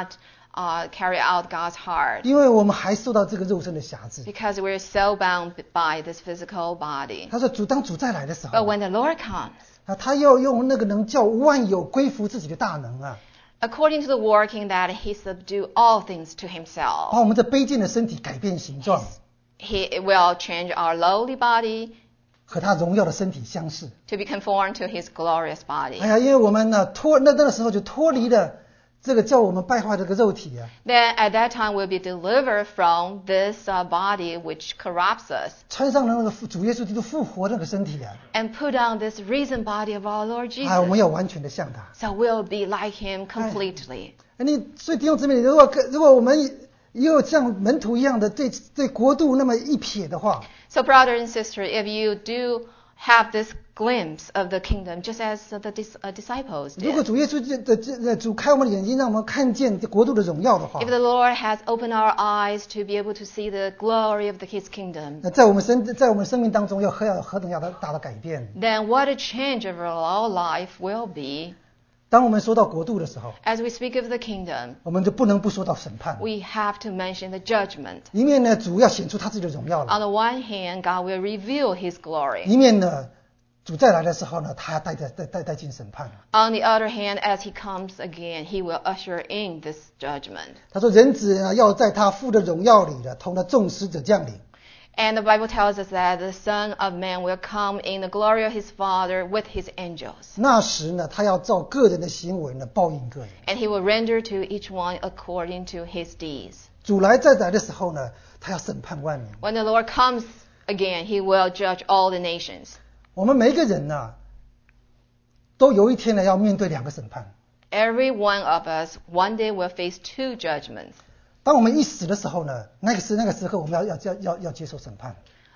uh, carry out God's heart 因为我们还受到这个肉身的辖制。 because we're so bound by this physical body. 他说主当主再来的时 But 候 when the Lord comes, 啊，他要用那个能叫万有归服自己的大能啊， according to the working that he subdue all things to 把 himself, 我们这卑贱的身体改变形状， he will change our lowly body 和他荣耀的身体相似。 to be conformed to his glorious body. 哎呀，因为我们呢脱那那个时候就脱离了这个叫我们败坏这个肉体啊， Then at that time we'll be delivered from this uh, body which corrupts us 穿上了那个复主耶稣基督复活那个身体啊， and put on this risen body of our Lord 哎，我们 Jesus. 要完全的像他。 So we'll be like him completely. 哎你所以弟兄姊妹，如果如果我们也有像门徒一样的对对国度那么一瞥的话， So brother and sister, if you do have this glimpse of the kingdom, just as the dis- uh, disciples 如果 did, 主耶稣的这这主开我们的眼睛，让我们看见国度的荣耀的话， if the Lord has opened our eyes to be able to see the glory of the, his kingdom, 那在我们生在我们生命当中要何要何等样的大的改变。 then what a change of our life will be. 当我们说到国度的时候， As we speak of the kingdom, 我们就不能不说到审判， we have to mention the judgment. 一面呢主要显出他自己的荣耀 On 了， the one hand, God will reveal his glory. 一面呢主再来的时候呢，他要带带带带带进审判。 On the other hand, as he comes again, he will usher in this judgment. 他说人子呢要在他父的荣耀里呢，同那众使者降临。 And the Bible tells us that the Son of Man will come in the glory of his Father with his angels. 那时呢，他要照个人的行为呢报应个人。 And he will render to each one according to his deeds. 主来再来的时候呢，他要审判万民。 When the Lord comes again, he will judge all the nations. 我们每一个人呢，都有一天呢要面对两个审判。 Every one of us one day will face two judgments. 当我们一死的时候呢，那个时那个时候我们要要要要要接受审判。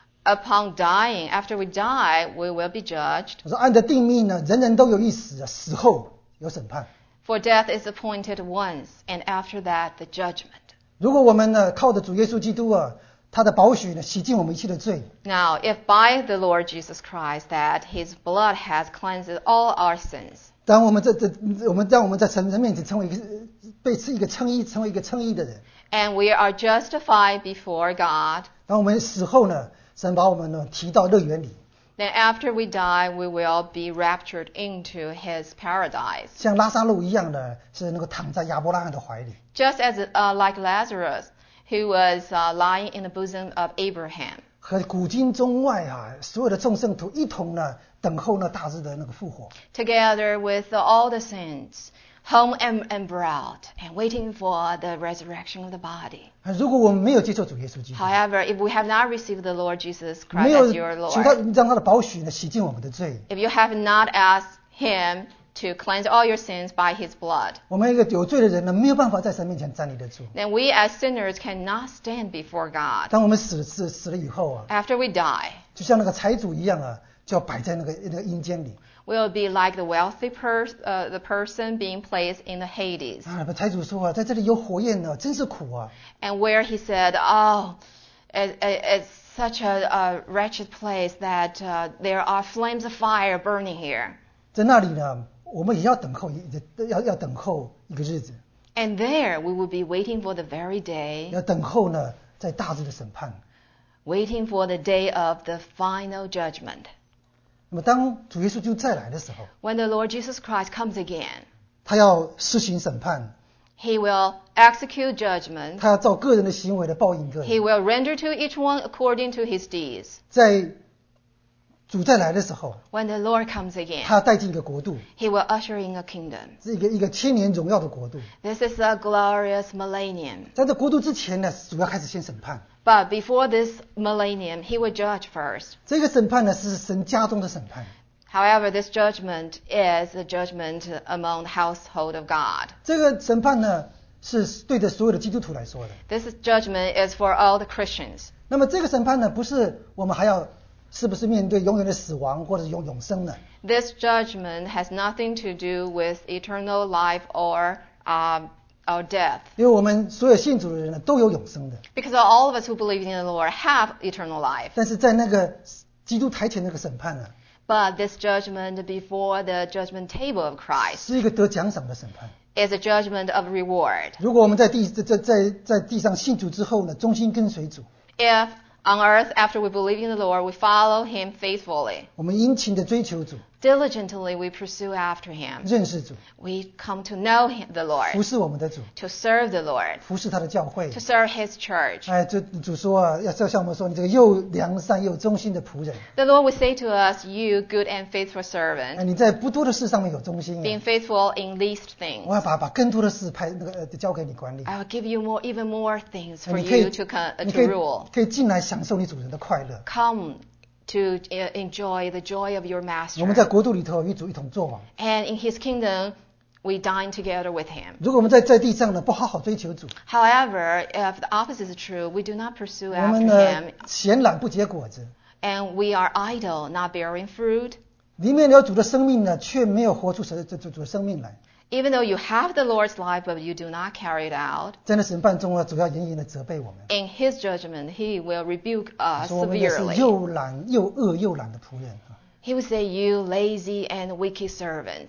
Upon dying, after we die, we will be judged. 我说按着定命呢，人人都有一死啊，死后有审判。 For death is appointed once, and after that, the judgment. 如果我们呢靠着主耶稣基督啊，他的宝血呢洗净我们一切的罪， Now, if by the Lord Jesus Christ that his blood has cleansed all our sins, 当我们这这我们让我们在神人面前成为一个被赐一个称义，成为一个称义的人。 and we are justified before God, 当我们死后呢，神把我们呢提到乐园里， then after we die, we will be raptured into his paradise. 像拉萨路一样的，是能够躺在亚伯拉罕的怀里。 Just as uh, like Lazarus, who was uh, lying in the bosom of Abraham. 和古今中外啊，所有的众圣徒一同呢，等候那大日的那个复活。 Together with all the saints, home and, and brought, and waiting for the resurrection of the body. 如果我们没有接受主耶稣基督， However, if we have not received the Lord Jesus 没 Christ 有 as your 求他 Lord, 让他的宝血呢洗净我们的罪， if you have not asked Him to cleanse all your sins by His blood, 我们一个有罪的人呢，没有办法在神面前站立得住。 then we as sinners cannot stand before God. 当我们死死死了以后啊， After we die, 就像那个财主一样啊，就要摆在那个那个阴间里。 we'll be like the wealthy pers- uh, the person being placed in the Hades. 啊，财主说啊，在这里有火焰呢，真是苦啊。 And where he said, oh, it, it, it's such a, a wretched place that uh, there are flames of fire burning here. 在那里呢，我们也要等候一要要等候一个日子， And there we will be waiting for the very day, 要等候呢，在大日的审判。 waiting for the day of the final judgment. 那么当主耶稣基督再来的时候， When the Lord Jesus Christ comes again, 他要施行审判， he will execute judgment. 他要照个人的行为来报应个 He 人。 will render to each one according to his deeds. 在主再来的时候， When the Lord comes again, 他要带进一个国度， he will usher in a kingdom. 是一个一个千年荣耀的国度。 This is a glorious millennium. 在这国度之前呢，主要开始先审判。 But before this millennium, he will judge first. 这个审判呢，是神家中的审判。 However, this judgment is the judgment among the household of God. 这个审判呢，是对着所有的基督徒来说的。 This judgment is for all the Christians. 那么这个审判呢，不是我们还要是不是面对永远的死亡或者永永生呢？ This judgment has nothing to do with eternal life or um, or death. 因为我们所有信主的人呢，都有永生的。 Because all of us who believe in the Lord have eternal life. 但是在那个基督台前那个审判呢， But this judgment before the judgment table of Christ 是一个得奖赏的审判。 is a judgment of reward. 如果我们在地在在在在地上信主之后呢，忠心跟随主， If on earth, after we believe in the Lord, we follow Him faithfully, 我们殷勤的追求主， diligently we pursue after Him, 认识主， we come to know him, the 服 Lord, 侍我们的主， to serve the Lord, 服侍他的教会 to。serve His church. 哎，这主说啊，要要像我们说，你这个又良善又忠心的仆人， The Lord will say to us, you good and faithful 哎， servant, 你在不多的事上面有忠心 being 啊， faithful in least 我 things. 要把把更多的事派那个呃交给你管理。 I will give you more, even more things 哎 for 你可以 you to, con- uh, 你 to 可以 rule. 可以进来享受你主人的快乐。 Come to uh, enjoy the joy of your 我们在 master. 国度里头与主一同作王。 And in His kingdom, we dine together with Him. 如果我们在在地上呢不好好追求主， However, if the opposite is true, we do not pursue 我 after 们呢 Him, 闲懒不结果子， and we are idle, not bearing fruit. 里面有主的生命呢，却没有活出神主主的生命来。 Even though you have the Lord's life, but you do not carry it out, 在那审判中呢，主要严严的责备我们， in His judgment, He will rebuke us 说我们也是 severely. 又懒又恶又懒的仆人啊。 He will say, you lazy and wicked servant.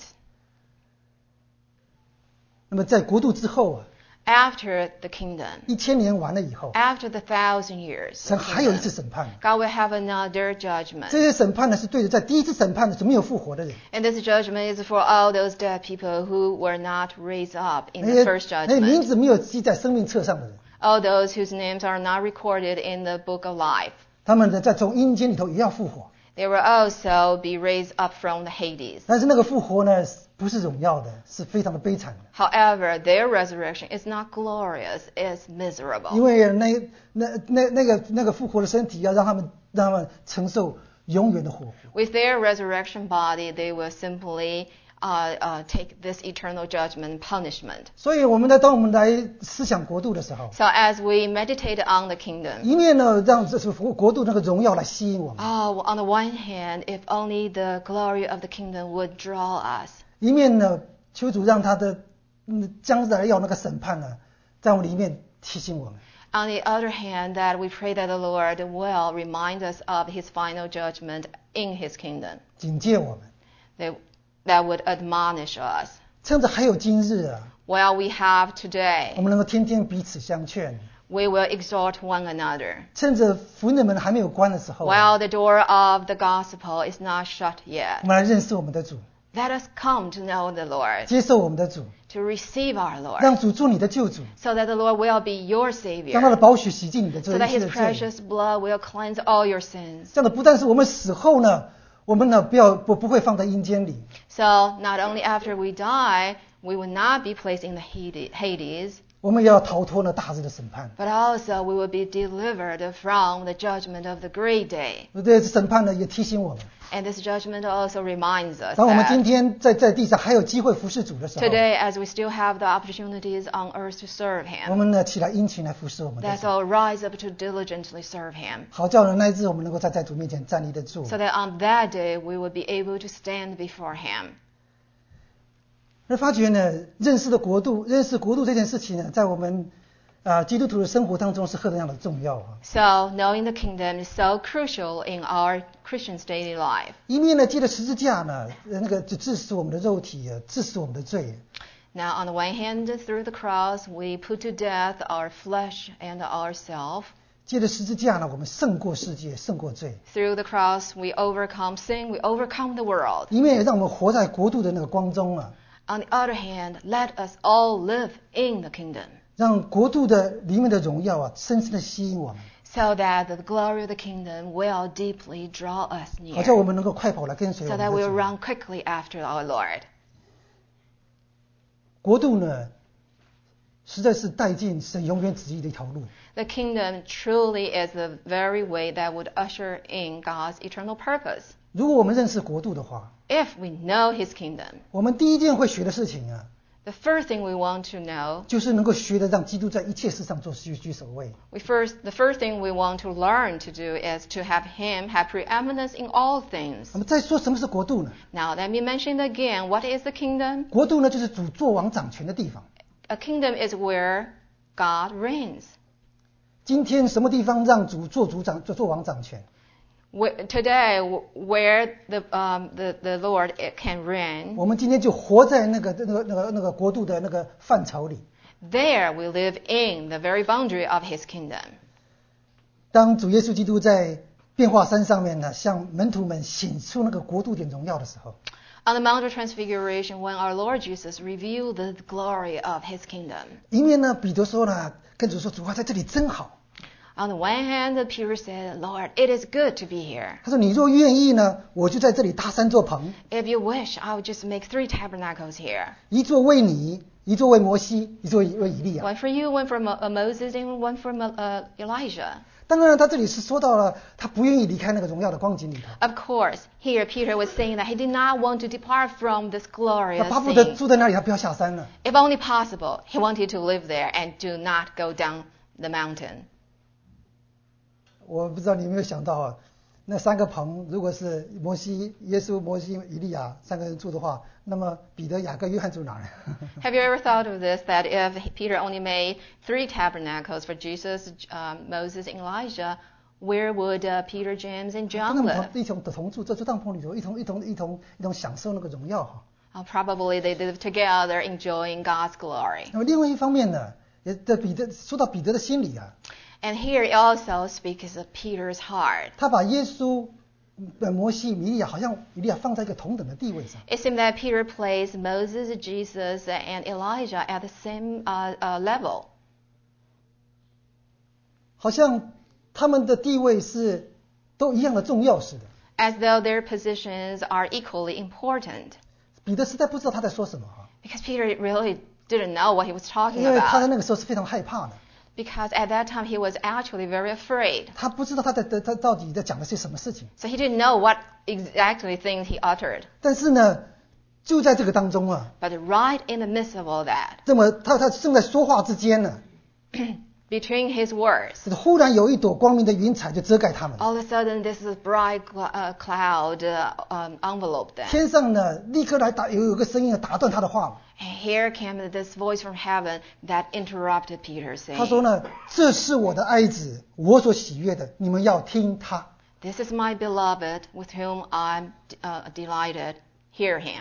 那么在国度之后啊， After the kingdom, 一千年完了以后， after the thousand years, 神 of 还有一次 kingdom, 审判。 God will have another judgment. 这些审判呢，是对着在第一次审判的是没有复活的人， And this judgment is for all those dead people who were not raised up in 那 the 些 first 那些名 judgment. 字没有记在生命册上的人， All those whose names are not recorded in the book of life. 他们呢在从阴间里头也要复活， They will also be raised up from the Hades. 但是那个复活呢不是荣耀的，是非常的悲惨的， However, their resurrection is not glorious, it's 因 miserable. 为那那那那个那个复活的身体要让他们让他们承受永远的火湖。 With their resurrection body, they will simply uh, uh, take this eternal judgment punishment. 所以我们在当我们来思想国度的时候， So as we meditate on the kingdom, 一面呢让这是国度那个荣耀来吸引我们， oh, on the one hand, if only the glory of the kingdom would draw us. 一面呢求主让他的嗯将来要那个审判呢，在我们里面提醒我们。 On the other hand, that we pray that the Lord will remind us of His final judgment in His kingdom, 警戒我们， that, that would admonish us. 趁着还有今日啊， While we have 我 today, 们能够天天彼此相劝， we will exhort one another. 趁着福音的门还没有关的时候啊， While the door of the gospel is not shut 我 yet, 们来认识我们的主， let us come to know the Lord, 接受我们的主， to receive our Lord, 让主做你的救主， so that the Lord will be your 让他的 Savior, 宝血洗净你的罪 so that 一切 His 的罪。 precious blood will cleanse all your sins. 这样的不但是我们死后呢，我们呢不要不不会放在阴间里， So not only after we die, we will not be placed in the Hade- Hades, 我们也要逃脱那大日的审判。 but also we will be delivered from the judgment of the great day. 这审判呢也提醒我们， And this judgment also reminds us 当我们今 that 天在在地上还有机会服侍主的时候， today, as we still have the opportunities on earth to serve 我 Him, 们呢起来殷勤来服侍我们的 let's 主， all rise up to diligently serve Him, 好叫人那一日我们能够在在主面前站立得住。 so that on that day we will be able to stand before Him. 而发觉呢，认识的国度，认识国度这件事情呢，在我们啊、基督徒的生活当中是何等样的重要啊！ So knowing the kingdom is so crucial in our Christians' daily life. 一面呢，借着十字架呢，呃那个就致死我们的肉体，呃致死我们的罪； Now, on the one hand, through the cross, we put to death our flesh and ourself. 借着十字架呢，我们胜过世界，胜过罪。 Through the cross, we overcome sin, we overcome the world. 一面也让我们活在国度的那个光中啊， On the other hand, let us all live in the kingdom, 让国度的里面的荣耀啊，深深的吸引我们， so that the glory of the kingdom will deeply draw us 好叫 near, 我们能够快跑来跟随 so 我 that 们 we'll 的主。 run quickly after our Lord. 国度呢，实在是带进神永远旨意的一条路。 The kingdom truly is the very way that would usher in God's eternal purpose. 如果我们认识国度的话， If we know His kingdom, 我们第一件会学的事情啊， the first thing we want to know, 就是能够学的让基督在一切事上做居居首位。 we first, the first thing we want to learn to do is to have Him have preeminence in all things. 那么再说什么是国度呢？ Now, let me mention again, what is the kingdom? 国度呢，就是主作王掌权的地方。 A kingdom is where God reigns. 今天什么地方让主做主掌做做王掌权？ Wh- Today, wh- where the, um, the, the Lord it can reign, 我们今天就活在那个那个那个那个国度的那个范畴里。 there we live in the very boundary of His kingdom. 当主耶稣基督在变化山上面呢，向门徒们显出那个国度的荣耀的时候， On the Mount of Transfiguration, when our Lord Jesus revealed the glory of His kingdom, 一面呢，彼得说呢，跟主说：“主啊，在这里真好。” on the one hand, Peter said, Lord, it is good to be here. 他说：“你若愿意呢，我就在这里搭三座棚， If you wish, I would just make three tabernacles here. 一座为你，一座为摩西，一座为以利亚。” One for you, one for Mo- uh, Moses, and one for Mo- uh, Elijah. 当然，他这里是说到了他不愿意离开那个荣耀的光景里头， Of course, here Peter was saying that he did not want to depart from this 他 glorious 巴不得 thing. 住在那里，他不要下山了。 If only possible, he wanted to live there and do not go down the mountain. 我不知道你有没有想到啊，那三个棚如果是摩西、耶稣、摩西、以利亚三个人住的话，那么彼得、雅各、约翰住哪儿呢？ Have you ever thought of this, that if Peter only made three tabernacles for Jesus, um, Moses, and Elijah, where would uh, Peter, James, and 跟 John 他们 live? 同一同的同住，在这帐篷里头，一同一同一同一同享受那个荣耀哈。 Uh, probably they live together, enjoying God's glory. 那么另外一方面呢，也在彼得说到彼得的心里啊， And here it also speaks of Peter's heart. 他把耶稣、呃摩西、以利亚好像以利亚放在一个同等的地位上。 It seemed that Peter placed Moses, Jesus, and Elijah at the same uh, uh, level. 好像他们的地位是都一样的重要似的。 As though their positions are equally important. 彼得实在不知道他在说什么哈， Because Peter really didn't know what he was talking 因为他在 about. 那个时候是非常害怕的， Because at that time he was actually very afraid. 他不知道他在他到底在讲的是什么事情。 So he didn't know what exactly things he uttered. 但是呢，就在这个当中啊， But right in the midst of all that, 这么他他正在说话之间呢， between his words, 忽然有一朵光明的云彩就遮盖他们， all of a sudden this bright cl- uh, cloud uh, um, enveloped them. 天上呢立刻来打有有个声音打断他的话， And here came this voice from heaven that interrupted Peter, 他说 saying, 呢，这是我的爱子，我所喜悦的，你们要听他。 This is my beloved with whom I'm uh, delighted. Hear him.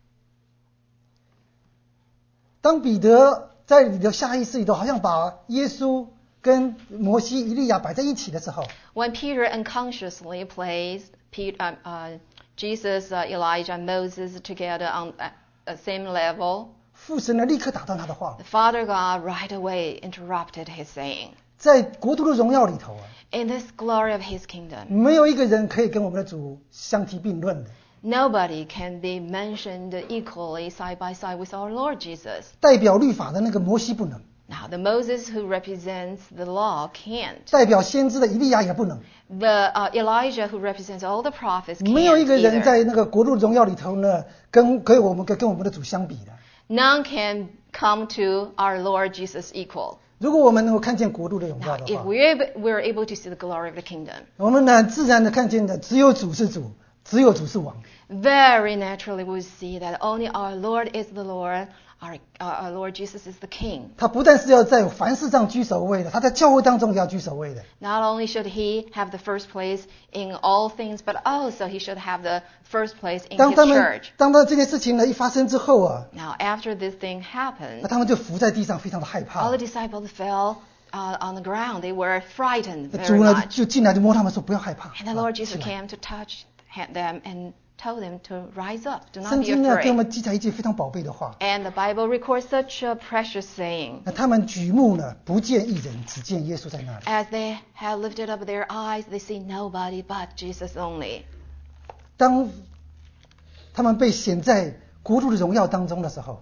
当彼得在你的下意识里头，好像把耶稣跟摩西、以利亚摆在一起的时候， When Peter unconsciously placed Pete, uh, uh, Jesus, uh, Elijah, Moses together on uh, the same level, 父神呢立刻打断他的话 the。Father God right away interrupted his saying, 在国度的荣耀里头啊， In this glory of his kingdom, 没有一个人可以跟我们的主相提并论的。 nobody can be mentioned equally side by side with our Lord Jesus. 代表律法的那个摩西不能， Now, the Moses who represents the law can't. 代表先知的以利亚也不能。 The uh, Elijah who represents all the prophets 没有一 can't 个人 either. 在那个国度荣耀里头呢，跟跟我们跟跟我们的主相比的。 None can come to our Lord Jesus equal. 如果我们能够看见国度的荣 Now, 耀的 if 话， we're, ab- we're able to see the glory of the kingdom, 我们呢自然的看见的只有主是主，只有主是王。 very naturally we see that only our Lord is the Lord, our, our Lord Jesus is the King. 他不但是要在凡事上居首位的，他在教会当中也要居首位的。 Not only should he have the first place in all things, but also he should have the first place in 当 his 他们 church. 当他这件事情呢一发生之后啊， Now, after this thing 那 happened, 他们就伏在地上，非常的害怕 all。the disciples fell uh, on the ground. They were frightened 主 very 呢 much. 就进来就摸他们说不要害怕。 And the Lord 啊起 Jesus 来 came to touch them and told them to rise up. Do 圣 not be 经呢给我 afraid. 们记载一句非常宝贝的话， And the Bible records such a precious saying. 那他们举目呢不见一人，只见耶稣在那里。 As they have lifted up their eyes, they see nobody but Jesus only. 当他们被显在国度的荣耀当中的时候，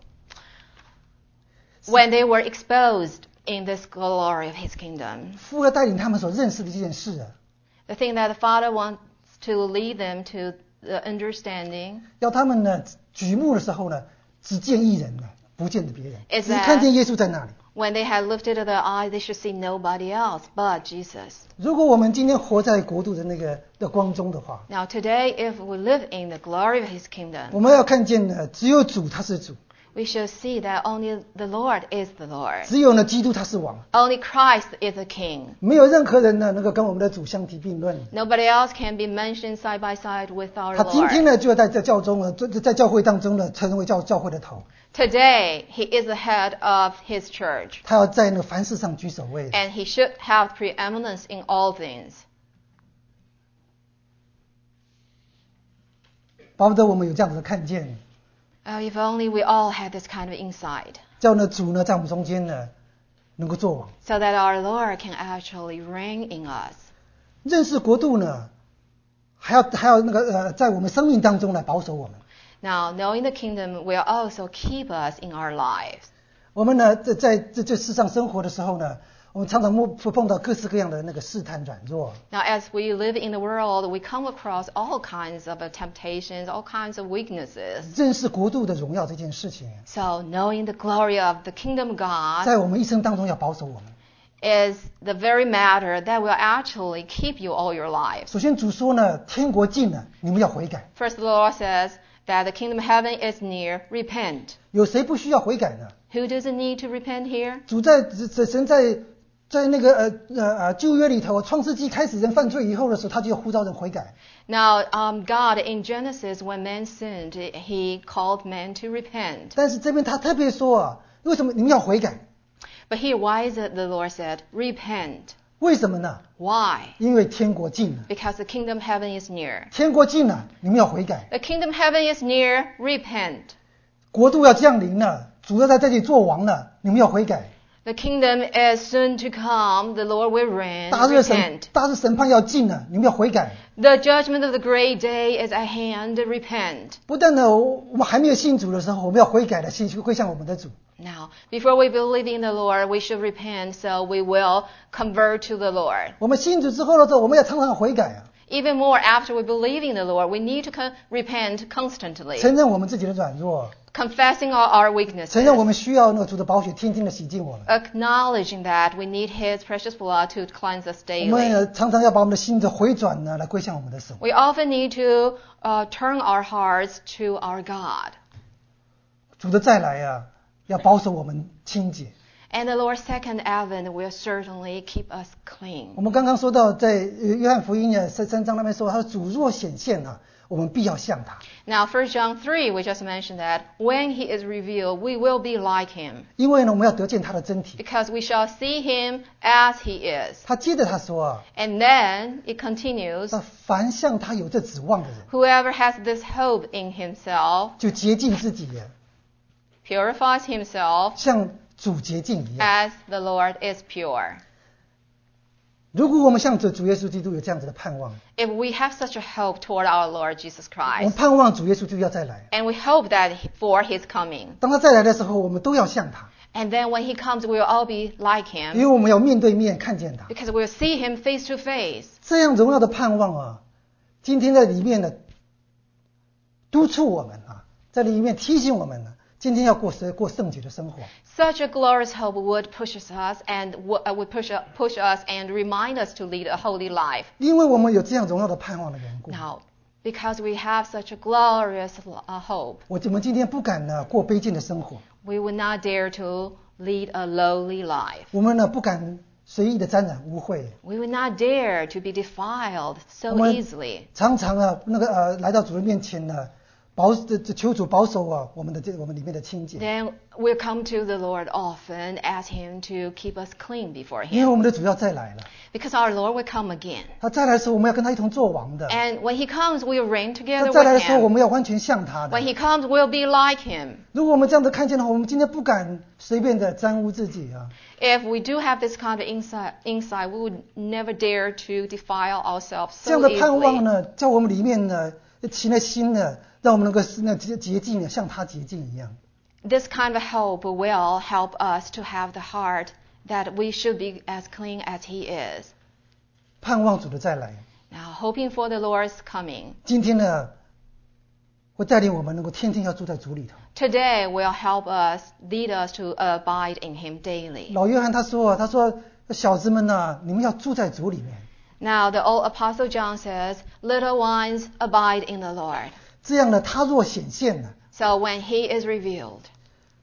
When they were exposed in this glory of his kingdom, 父要带领他们所认识的这件事啊， the thing that the Father wants to lead them to the understanding 要他们呢举目的时候呢，只见一人呢，不见别人， Is 只 that- 看见耶稣在那里。 when they had lifted up their eyes, they should see nobody else but Jesus. 如果我们今天活在国度的那个的光中的话， Now today, if we live in the glory of his kingdom, 我们要看见呢，只有主他是主， we should see that only the Lord is the Lord. 只有呢基督他是王， Only Christ is the King. 没有任何人呢能够跟我们的主相提并论。 Nobody else can be mentioned side by side with our 他今天 Lord. 呢就要在在教中呢，在在教会当中呢成为教教会的头， Today, he is the head of his church, 他要在那个凡事上居首位。 and he should have preeminence in all things. 巴不得我们有这样子的看见， Oh, if only we all had this kind of insight, 叫呢主呢在我们中间呢能够做王， so that our Lord can actually reign in us. 认识国度呢，还要还要那个呃，在我们生命当中来保守我们。 Now, knowing the kingdom will also keep us in our lives. 我们呢在在这这世上生活的时候呢，我们常常碰碰到各式各样的那个试探软弱。 Now, as we live in the world, we come across all kinds of uh, temptations, all kinds of weaknesses. 认识国度的荣耀这件事情， So, knowing the glory of the kingdom of God 在我们一生当中要保守我们。 is the very matter that will actually keep you all your lives. 首先主说呢，天国近了，你们要悔改。 First, the Lord says that the kingdom of heaven is near. Repent. 有谁不需要悔改呢？ Who doesn't need to repent here? 主在神在在那个呃呃呃旧约里头，创世纪开始人犯罪以后的时候，他就呼召人悔改。 Now, um, God in Genesis, when man sinned, he called man to repent. 但是这边他特别说啊，为什么你们要悔改？ But here, why is it the Lord said, repent? 为什么呢？ Why? 因为天国近了， Because the kingdom of heaven is near. 天国近了，你们要悔改， The kingdom of heaven is near. Repent. 国度要降临了，主要在这里做王了，你们要悔改。 The kingdom is soon to come. The Lord will reign. 大日审 Repent. 大日审判要近了，你们要悔改。 The judgment of the great day is at hand. Repent. 不但呢，我们还没有信主的时候，我们要悔改的心会向我们的主。 Now, before we believe in the Lord, we should repent, so we will convert to the Lord. 我们信主之后的时候，我们要常常悔改啊， Even more, after we believe in the Lord, we need to con- repent constantly, 承认我们自己的软弱， confessing all our 承认我 weaknesses, 们需要那个主的宝血天天的洗净我们。 acknowledging that we need His precious blood to cleanse us 我们 daily. 呢常常要把我们的心的回转呢，来归向我们的神。 We often need to uh, turn our hearts to our God. 主的再来啊，要保守我们清洁。 And the Lord's second advent will certainly keep us clean. 我们刚刚说到，在呃约翰福音呢三三章那边说，他说主若显现啊，我们必要像他， Now, First John three, we just mentioned that when He is revealed, we will be like Him, 因为呢我们要得见他的真体。 because we shall see Him as He is. 他接着他说啊， And then it continues, 那凡向他有这指望的人， whoever has this hope in himself 就洁净自己， purifies himself 像主洁净一样。 as the Lord is pure. 如果我们向着主耶稣基督有这样子的盼望， If we have such a hope toward our Lord Jesus 我们 Christ, 盼望主耶稣基督要再来。 and we hope that he- for His coming, 当他再来的时候，我们都要像他， and then when He comes, we will all be like 因为 Him, 我们要面对面看见他。 because we'll see Him face to face. 这样荣耀的盼望啊，今天在里面呢，督促我们啊，在里面提醒我们呢，今天要过圣过圣洁的生活。 Such a glorious hope would push us and w- uh, would push, push us and remind us to lead a holy life. 因为我们有这样荣耀的盼望的缘故， Now, because we have such a glorious uh, hope, 我我们今天不敢呢过卑贱的生活， we would not dare to lead a lowly life. 我们呢不敢随意的沾染污秽， We would not dare to be defiled so 我们 easily. 常常啊那个呃来到主人面前呢，保这这求主保守啊我们的这我们里面的清洁， Then we'll come to the Lord often, ask Him to keep us clean before 因为 Him. 我们的主要再来了， Because our Lord will come again. 他再来的时候我们要跟他一同做王的， And when He comes, we'll reign 他 together 再来的 with 时候我 Him. 们要完全像他的 When。He comes, we'll be like Him. 如果我们这样子看见的话，我们今天不敢随便的沾污自己啊。 If we do have this kind of insight, insight, we would never dare to defile ourselves 这样 so 的盼望 easily. 呢，在我们里面呢，起了心呢，让我们能够那洁洁净的，像他洁净一样。 This kind of hope will help us to have the heart that we should be as clean as He is. 盼望主的再来。 Now, hoping for the Lord's coming. 今天呢，会带领我们能够天天要住在主里头。 Today will help us, lead us to abide in Him daily. 老约翰他说啊，他说小子们呐、你们要住在主里面， Now, the old Apostle John says, little ones abide in the Lord. 这样呢，他若显现了， So when He is revealed,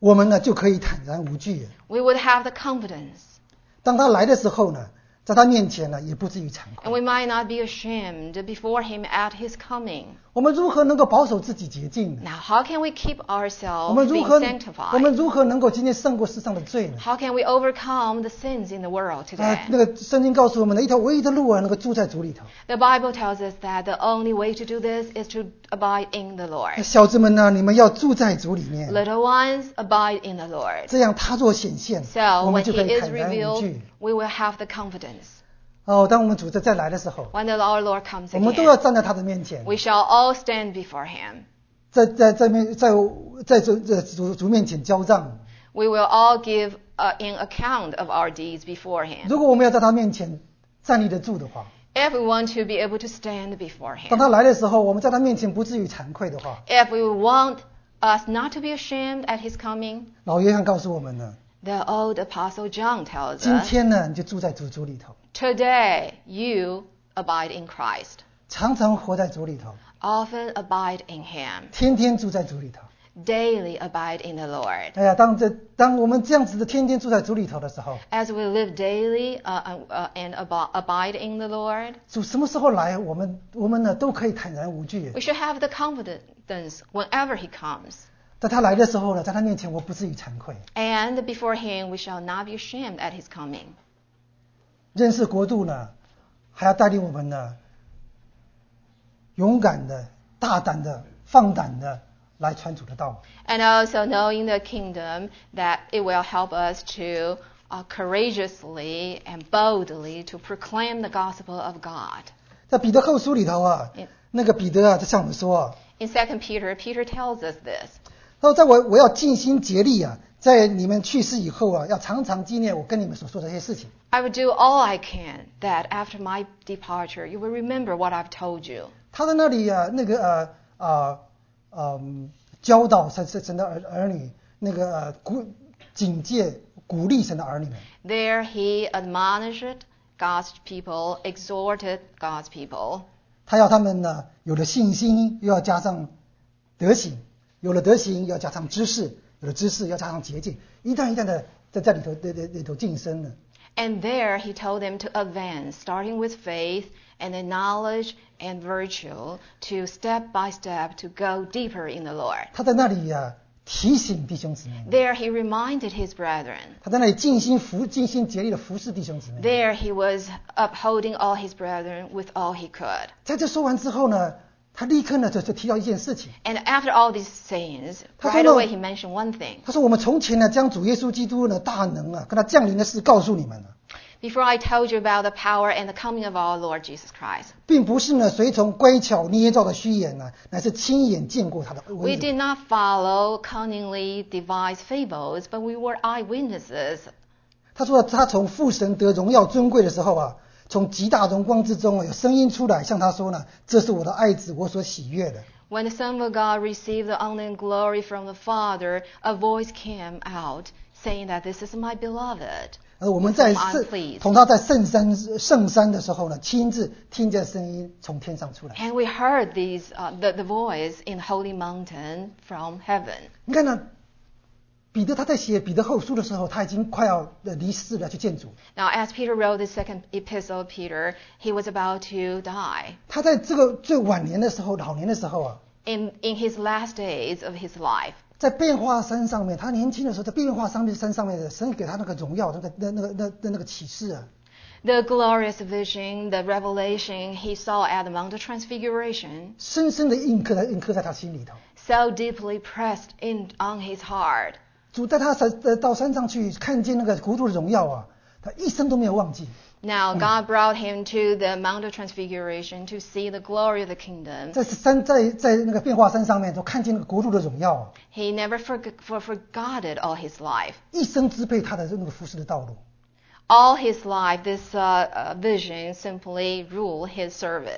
我们呢就可以坦然无惧。 We would have the confidence. 当他来的时候呢，在他面前呢也不至于惭 And 愧。 we might not be ashamed before him at his coming. 我们如何能够保守自己洁净呢？ Now, how can we keep 我 ourselves 们如 being 何我 sanctified? 们如何能够今天胜过世上的罪呢？ How can we overcome the sins in the world 啊， today? 那个圣经告诉我们的一条唯一的路啊，能够住在主里头。 The Bible tells us that the only way to do this is to abide in the Lord. 小子们呢，你们要住在主里面， Little ones, abide in the Lord. 这样他做显现， So 我们 when 就 he 可以 is 坦然无 revealed, 惧。 we will have the confidence. 哦，当我们主再再来的时候， When the our Lord comes 我们都要 again, 站在他的面前， we shall all stand before him. 在在在面在在主这主主面前交账。 We will all give uh, an account of our deeds before him. 如果我们要在他面前站立得住的话， If we want to be able to stand before 当 him. 他来的时候，我们在他面前不至于惭愧的话， If we want us not to be ashamed at his coming, 老约翰告诉我们呢， the old apostle John tells 今 us, 天呢，你就住在主主里头， today you abide in Christ. 常常活在主里头， Often abide in him. 天天住在主里头。 Daily abide in the Lord. 哎呀，当这当我们这样子的天天住在主里头的时候， As we live daily uh, uh, and ab- abide in the Lord, 主什么时候来，我们我们呢都可以坦然无惧。 we should have the confidence whenever he comes. 在他来的时候呢，在他面前我不至于惭愧。 And before him we shall not be ashamed at his coming. 认识国度呢，还要带领我们呢，勇敢的、大胆的、放胆的来传主的道。 And also knowing the kingdom, that it will help us to uh, courageously and boldly to proclaim the gospel of God. 在彼得后书里头啊， 嗯那个彼得啊，就向我们说啊， In Second Peter, Peter tells us this. 他说在我我要尽心竭力啊，在你们去世以后啊，要常常纪念我跟你们所说的这些事情。 I will do all I can that after my departure you will remember what I've told you. 他在那里啊，那个呃呃嗯教导神神神的儿儿女，那个呃鼓警戒鼓励神的儿女们。 There he admonished God's people, exhorted God's people. 他要他们呢有了信心，又要加上德行，有了德行，要加上知识，有了知识，要加上洁净，一段一段的在这里头里里里头晋升呢。 And there he told them to advance, starting with faith and then knowledge and virtue, to step by step to go deeper in the Lord. 他在那里呀、提醒弟兄姊妹， There he reminded his brethren. 他在那里尽心服尽心竭力的服侍弟兄姊妹。 There he was upholding all his brethren with all he could. 在这说完之后呢，他立刻呢就就提到一件事情， And after all these sayings, 他说 right 呢 away he mentioned one thing. 他说我们从前呢将主耶稣基督呢大能啊跟他降临的事告诉你们了， Before I told you about the power and the coming of our Lord Jesus Christ, 并不是呢随从乖巧捏造的虚言呢，乃是亲眼见过他的 we 威 did 荣。 not follow cunningly devised fables, but we were eyewitnesses. 他说他从父神得荣耀尊贵的时候啊，从极大荣光之中啊有声音出来向他说呢，这是我的爱子，我所喜悦的。 When the Son of God received the honor and glory from the Father, a voice came out saying that this is my beloved. 而我们在 with whom I'm 圣 pleased. 同他在圣山圣山的时候呢，亲自听见声音从天上出来。 And we heard these, uh, the, the voice in Holy Mountain from heaven. 你看呢，彼得他在写彼得后书的时候，他已经快要呃离世了，去见主。 Now, as Peter wrote the second epistle of Peter, he was about to die. 他在这个最晚年的时候，老年的时候啊， In, in his last days of his life, 在变化山上面，他年轻的时候在变化山面山上面的神给他那个荣耀，那个那那个那那那个启示啊， the glorious vision, the revelation he saw at the Mount of Transfiguration, 深深的印刻在印刻在他心里头。 so deeply pressed in on his heart. 主带他山呃到山上去看见那个国度的荣耀啊，他一生都没有忘记。 Now God brought him to the Mount of Transfiguration to see the glory of the kingdom. 在山在在那个变化山上面，都看见那个国度的荣耀啊， He never forg- for, forgot it all his life. 一生支配他的那个服侍的道路。 All his life, this uh, uh, vision simply ruled his service.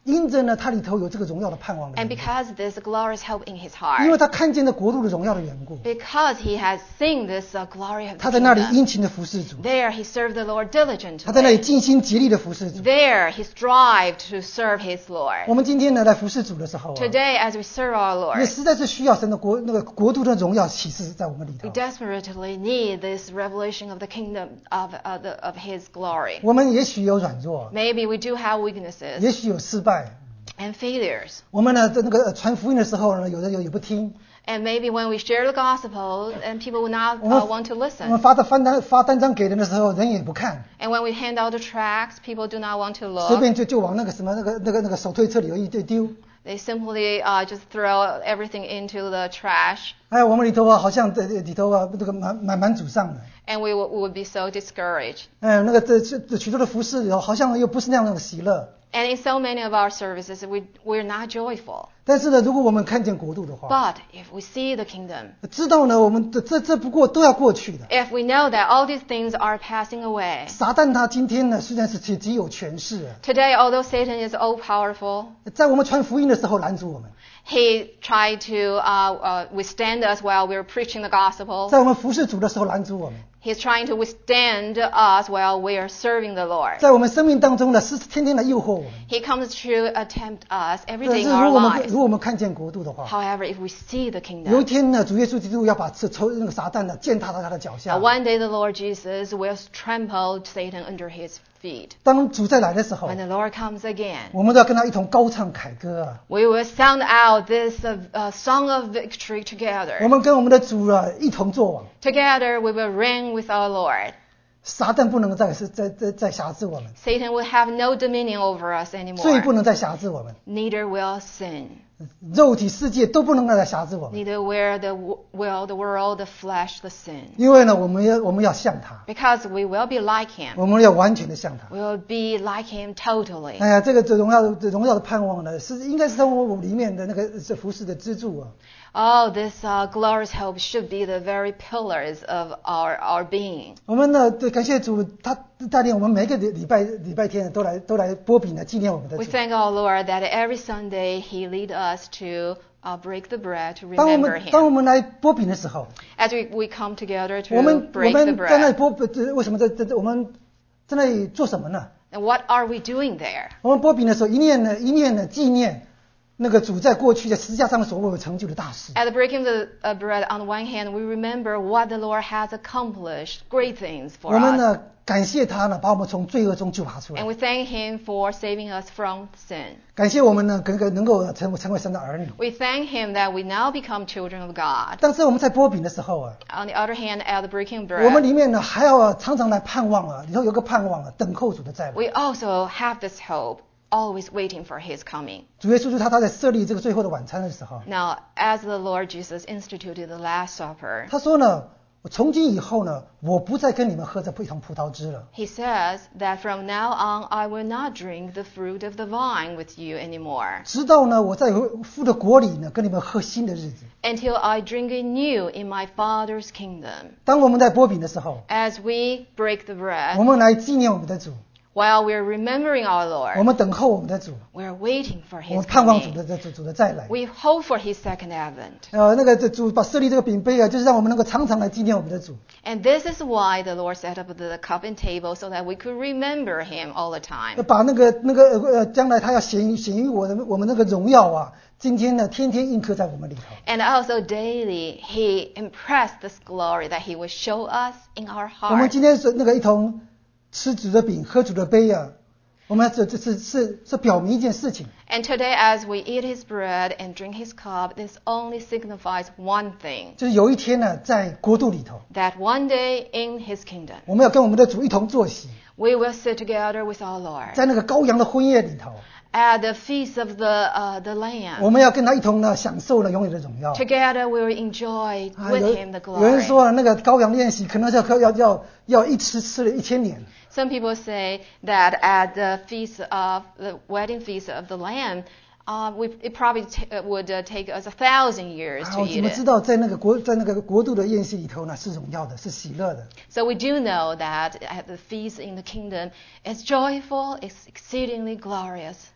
因着呢，他里头有这个荣耀的盼望的 And 缘故， because there's a glorious hope in his 因为 heart. 他看见了国度的荣耀的缘故， Because he has seen this uh, glory of 他 the 在那里 kingdom. 殷勤的服侍主， There he served the Lord 他在那里 diligently. 尽心竭力的服侍主。 There he strived to serve his 我 Lord. 们今天呢，来服侍主的时候啊， Today, as we serve our 也 Lord, 实在是需要神的国那个国度的荣耀启示在我们里 we 头。 desperately need this revelation of the kingdom of, of, the, of his glory. 我们也许有软弱， Maybe we do have weaknesses 也许有失败。 and failures. 我们呢，在那个呃传福音的时候呢，有的有也不听。 And maybe when we share the gospel, and people will not 我们 uh, want to 我们 listen. 发的发单发单张给人的时候，人也不看， And when we hand out the tracts, people do not want to 随 look. 便就就往那个什么那个那个那个手推车里头一丢丢。 They simply uh, just throw everything into the trash. 哎，我们里头啊，好像这里头啊，这个满满满祖上的。 And we would, we would be so discouraged. 哎，那个这这这许多的服饰里头，好像又不是那样的喜乐。 And in so many of our services, we, we're not joyful. 但是呢，如果我们看见国度的话， But if we see the kingdom, 知道呢，我们这这这不过都要过去的。 if we know that all these things are passing away, 撒旦他今天呢，虽然是极极有权势啊， today, although Satan is all powerful, 在我们传福音的时候拦阻我们， he tried to uh, uh, withstand us while we were preaching the gospel. 在我们服侍主的时候拦阻我们， He's trying to withstand us while we are serving the Lord. 在我们生命当中呢，是天天来诱惑我们。 He comes to attempt us every 但 day 是 in 如 our 果我们 lives. 如果我们看见国度的话， However, if we see the 有一 kingdom, 天呢，主耶稣基督要把这仇那个撒旦呢践踏到他的脚 uh, 下。 one day the Lord Jesus will trample Satan under his feet. 当主再来的时候 When，the Lord comes again, 我们都要跟他一同高唱凯歌啊！ we will sound out this uh, uh, song of victory 我 together. 们跟我们的主啊一同作王， Together we will reign with our Lord. 撒旦不能再是再再再辖制我们， Satan will have no dominion over us 罪 anymore. 不能再辖制我们， Neither will sin. 肉体世界都不能再辖制我们。 Neither will the, w- will the world, the flesh, the sin. 因为呢，我们要我们要像他， Because we will be like him. 我们要完全的像他。 We will be like him totally. 哎呀，这个这荣耀的这荣耀的盼望呢，是应该是在我们里面的那个这服饰的支柱啊。 Oh, this uh, glorious hope should be the very pillars of our, our being. 我们呢，对感谢主，他带领我们每个礼礼拜礼拜天都来都来波饼来纪念我们的 We 主。 thank our Lord that every Sunday He lead us to uh, break the bread to 当我 remember 们当我 Him. 们来波饼的时候， As we, we come together 我 to 们我 break the 们在那里 bread. 波，这为什么在在我们在那里做什么呢？ And what are we doing there? 我们波饼的时候，一念呢一念呢纪念那个主在过去在十字架上所为我成就的大事。 At the breaking of the uh, bread, on the one hand, we remember what the Lord has accomplished, great things 我 for 们 us. 呢感谢他呢，把我们从罪恶中救拔出 And 来。 we thank Him for saving us from sin. 感谢我们呢，能够能够成成为神的儿女。 We thank Him that we now become children of God. 但是我们在波饼的时候啊， On the other hand, at the breaking 我们 bread, 里面呢还要常常来盼望啊，里头有个盼望啊，等候主的再来。 we also have this hope, always waiting for His coming. 主耶稣就他他在设立这个最后的晚餐的时候， Now, as the Lord Jesus instituted the Last Supper, 他说呢，我从今以后呢，我不再跟你们喝这一桶葡萄汁了。 He says that from now on I will not drink the fruit of the vine with you anymore, 直到呢，我在父的国里呢，跟你们喝新的日子。 until I drink it new in my Father's kingdom. 当我们在波饼的时候， As we break the 我 bread, 们来纪念我们的主， while we're remembering our 我 Lord, 们等候我们的主， we're waiting for 我们 His 盼望主 coming. 的的主主的再来。 We hope for His second advent. 呃，那个这主把设立这个饼杯啊，就是让我们能够常常来纪念我们的主。 And this is why the Lord set up the cup and table so that we could remember Him all the 要 time. 把那个那个呃，将来他要显于显于我的我们那个荣耀啊，今天呢，天天印刻在我们里头。 And also daily, He impressed this glory that He would show us in our 我们 heart. 今天是那个一同吃主的饼，喝主的杯啊，我们这这是是是表明一件事情， And today, as we eat His bread and drink His cup, this only signifies one thing, 就是有一天呢，在国度里头， that one day in His kingdom, 我们要跟我们的主一同坐席， we will sit together with our Lord 在那个羔羊的婚宴里头， at the feast of the, uh, the Lamb. 我们要跟他一同呢享受了永远的荣耀。 Together, we will enjoy 啊 with 有 Him the 有人 glory. 说那个羔羊宴席可能要要要要一吃吃了一千年。 Some people say that at the feast of the wedding feast of the Lamb, uh, we, it probably t- uh, would uh, take us a thousand years 啊， to 我怎 eat 么知 it. 道在那个国在那个国度的宴席里头呢是荣耀的，是喜乐的。 So we do know that at the feast in the kingdom, it's joyful, it's exceedingly glorious.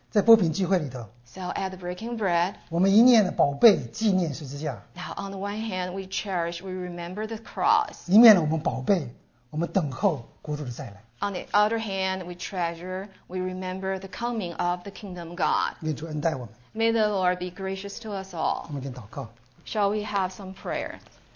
在波饼聚会里头， So at the breaking bread, 我们一念宝贝纪念十字架， now on the one hand we cherish, we remember the cross. 一面呢我们宝贝，我们等候国度的再来。 On the other hand, we treasure, we remember the coming of the kingdom God. 愿主恩待我们。 May the Lord be gracious to us 我 all. 们先祷告。 Shall we have some prayer?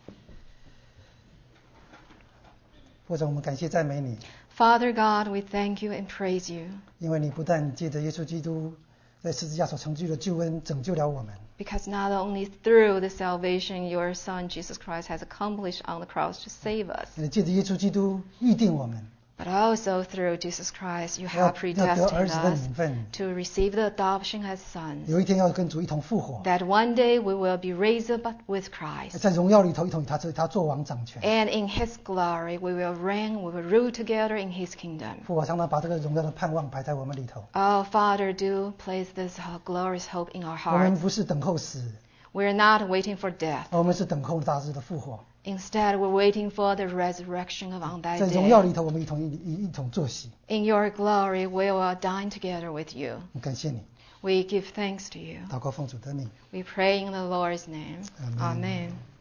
或者我们感谢赞美你， Father God, we thank you and praise you 因为你不但借着耶稣基督在十字架所成就的救恩拯救了我们， because not only through the salvation your Son Jesus Christ has accomplished on the cross to save us, 也借着耶稣基督预定我们 but also through Jesus Christ you 要 have 要得儿 predestined 子的 us 名分， to receive the adoption as sons, 有一天要跟主一同复活， that one day we will be raised up with Christ. 在荣耀里头一同与他他做王掌权。 And in his glory we will reign, we will rule together in his kingdom. 父啊，常常把这个荣耀的盼望摆在我们里头。 Oh, Father, do place this uh, glorious hope in our 我们 hearts. 不是等候死， We are not waiting for death. 而我们是等候大日的复活。 Instead, we're waiting for the resurrection of on that 在荣耀 day. 里头，我们一同一一一同作喜。 In your glory, we will dine together with you. 感谢你， We give thanks to you. 祷告奉主的名。 We pray in the Lord's name. Amen. Amen.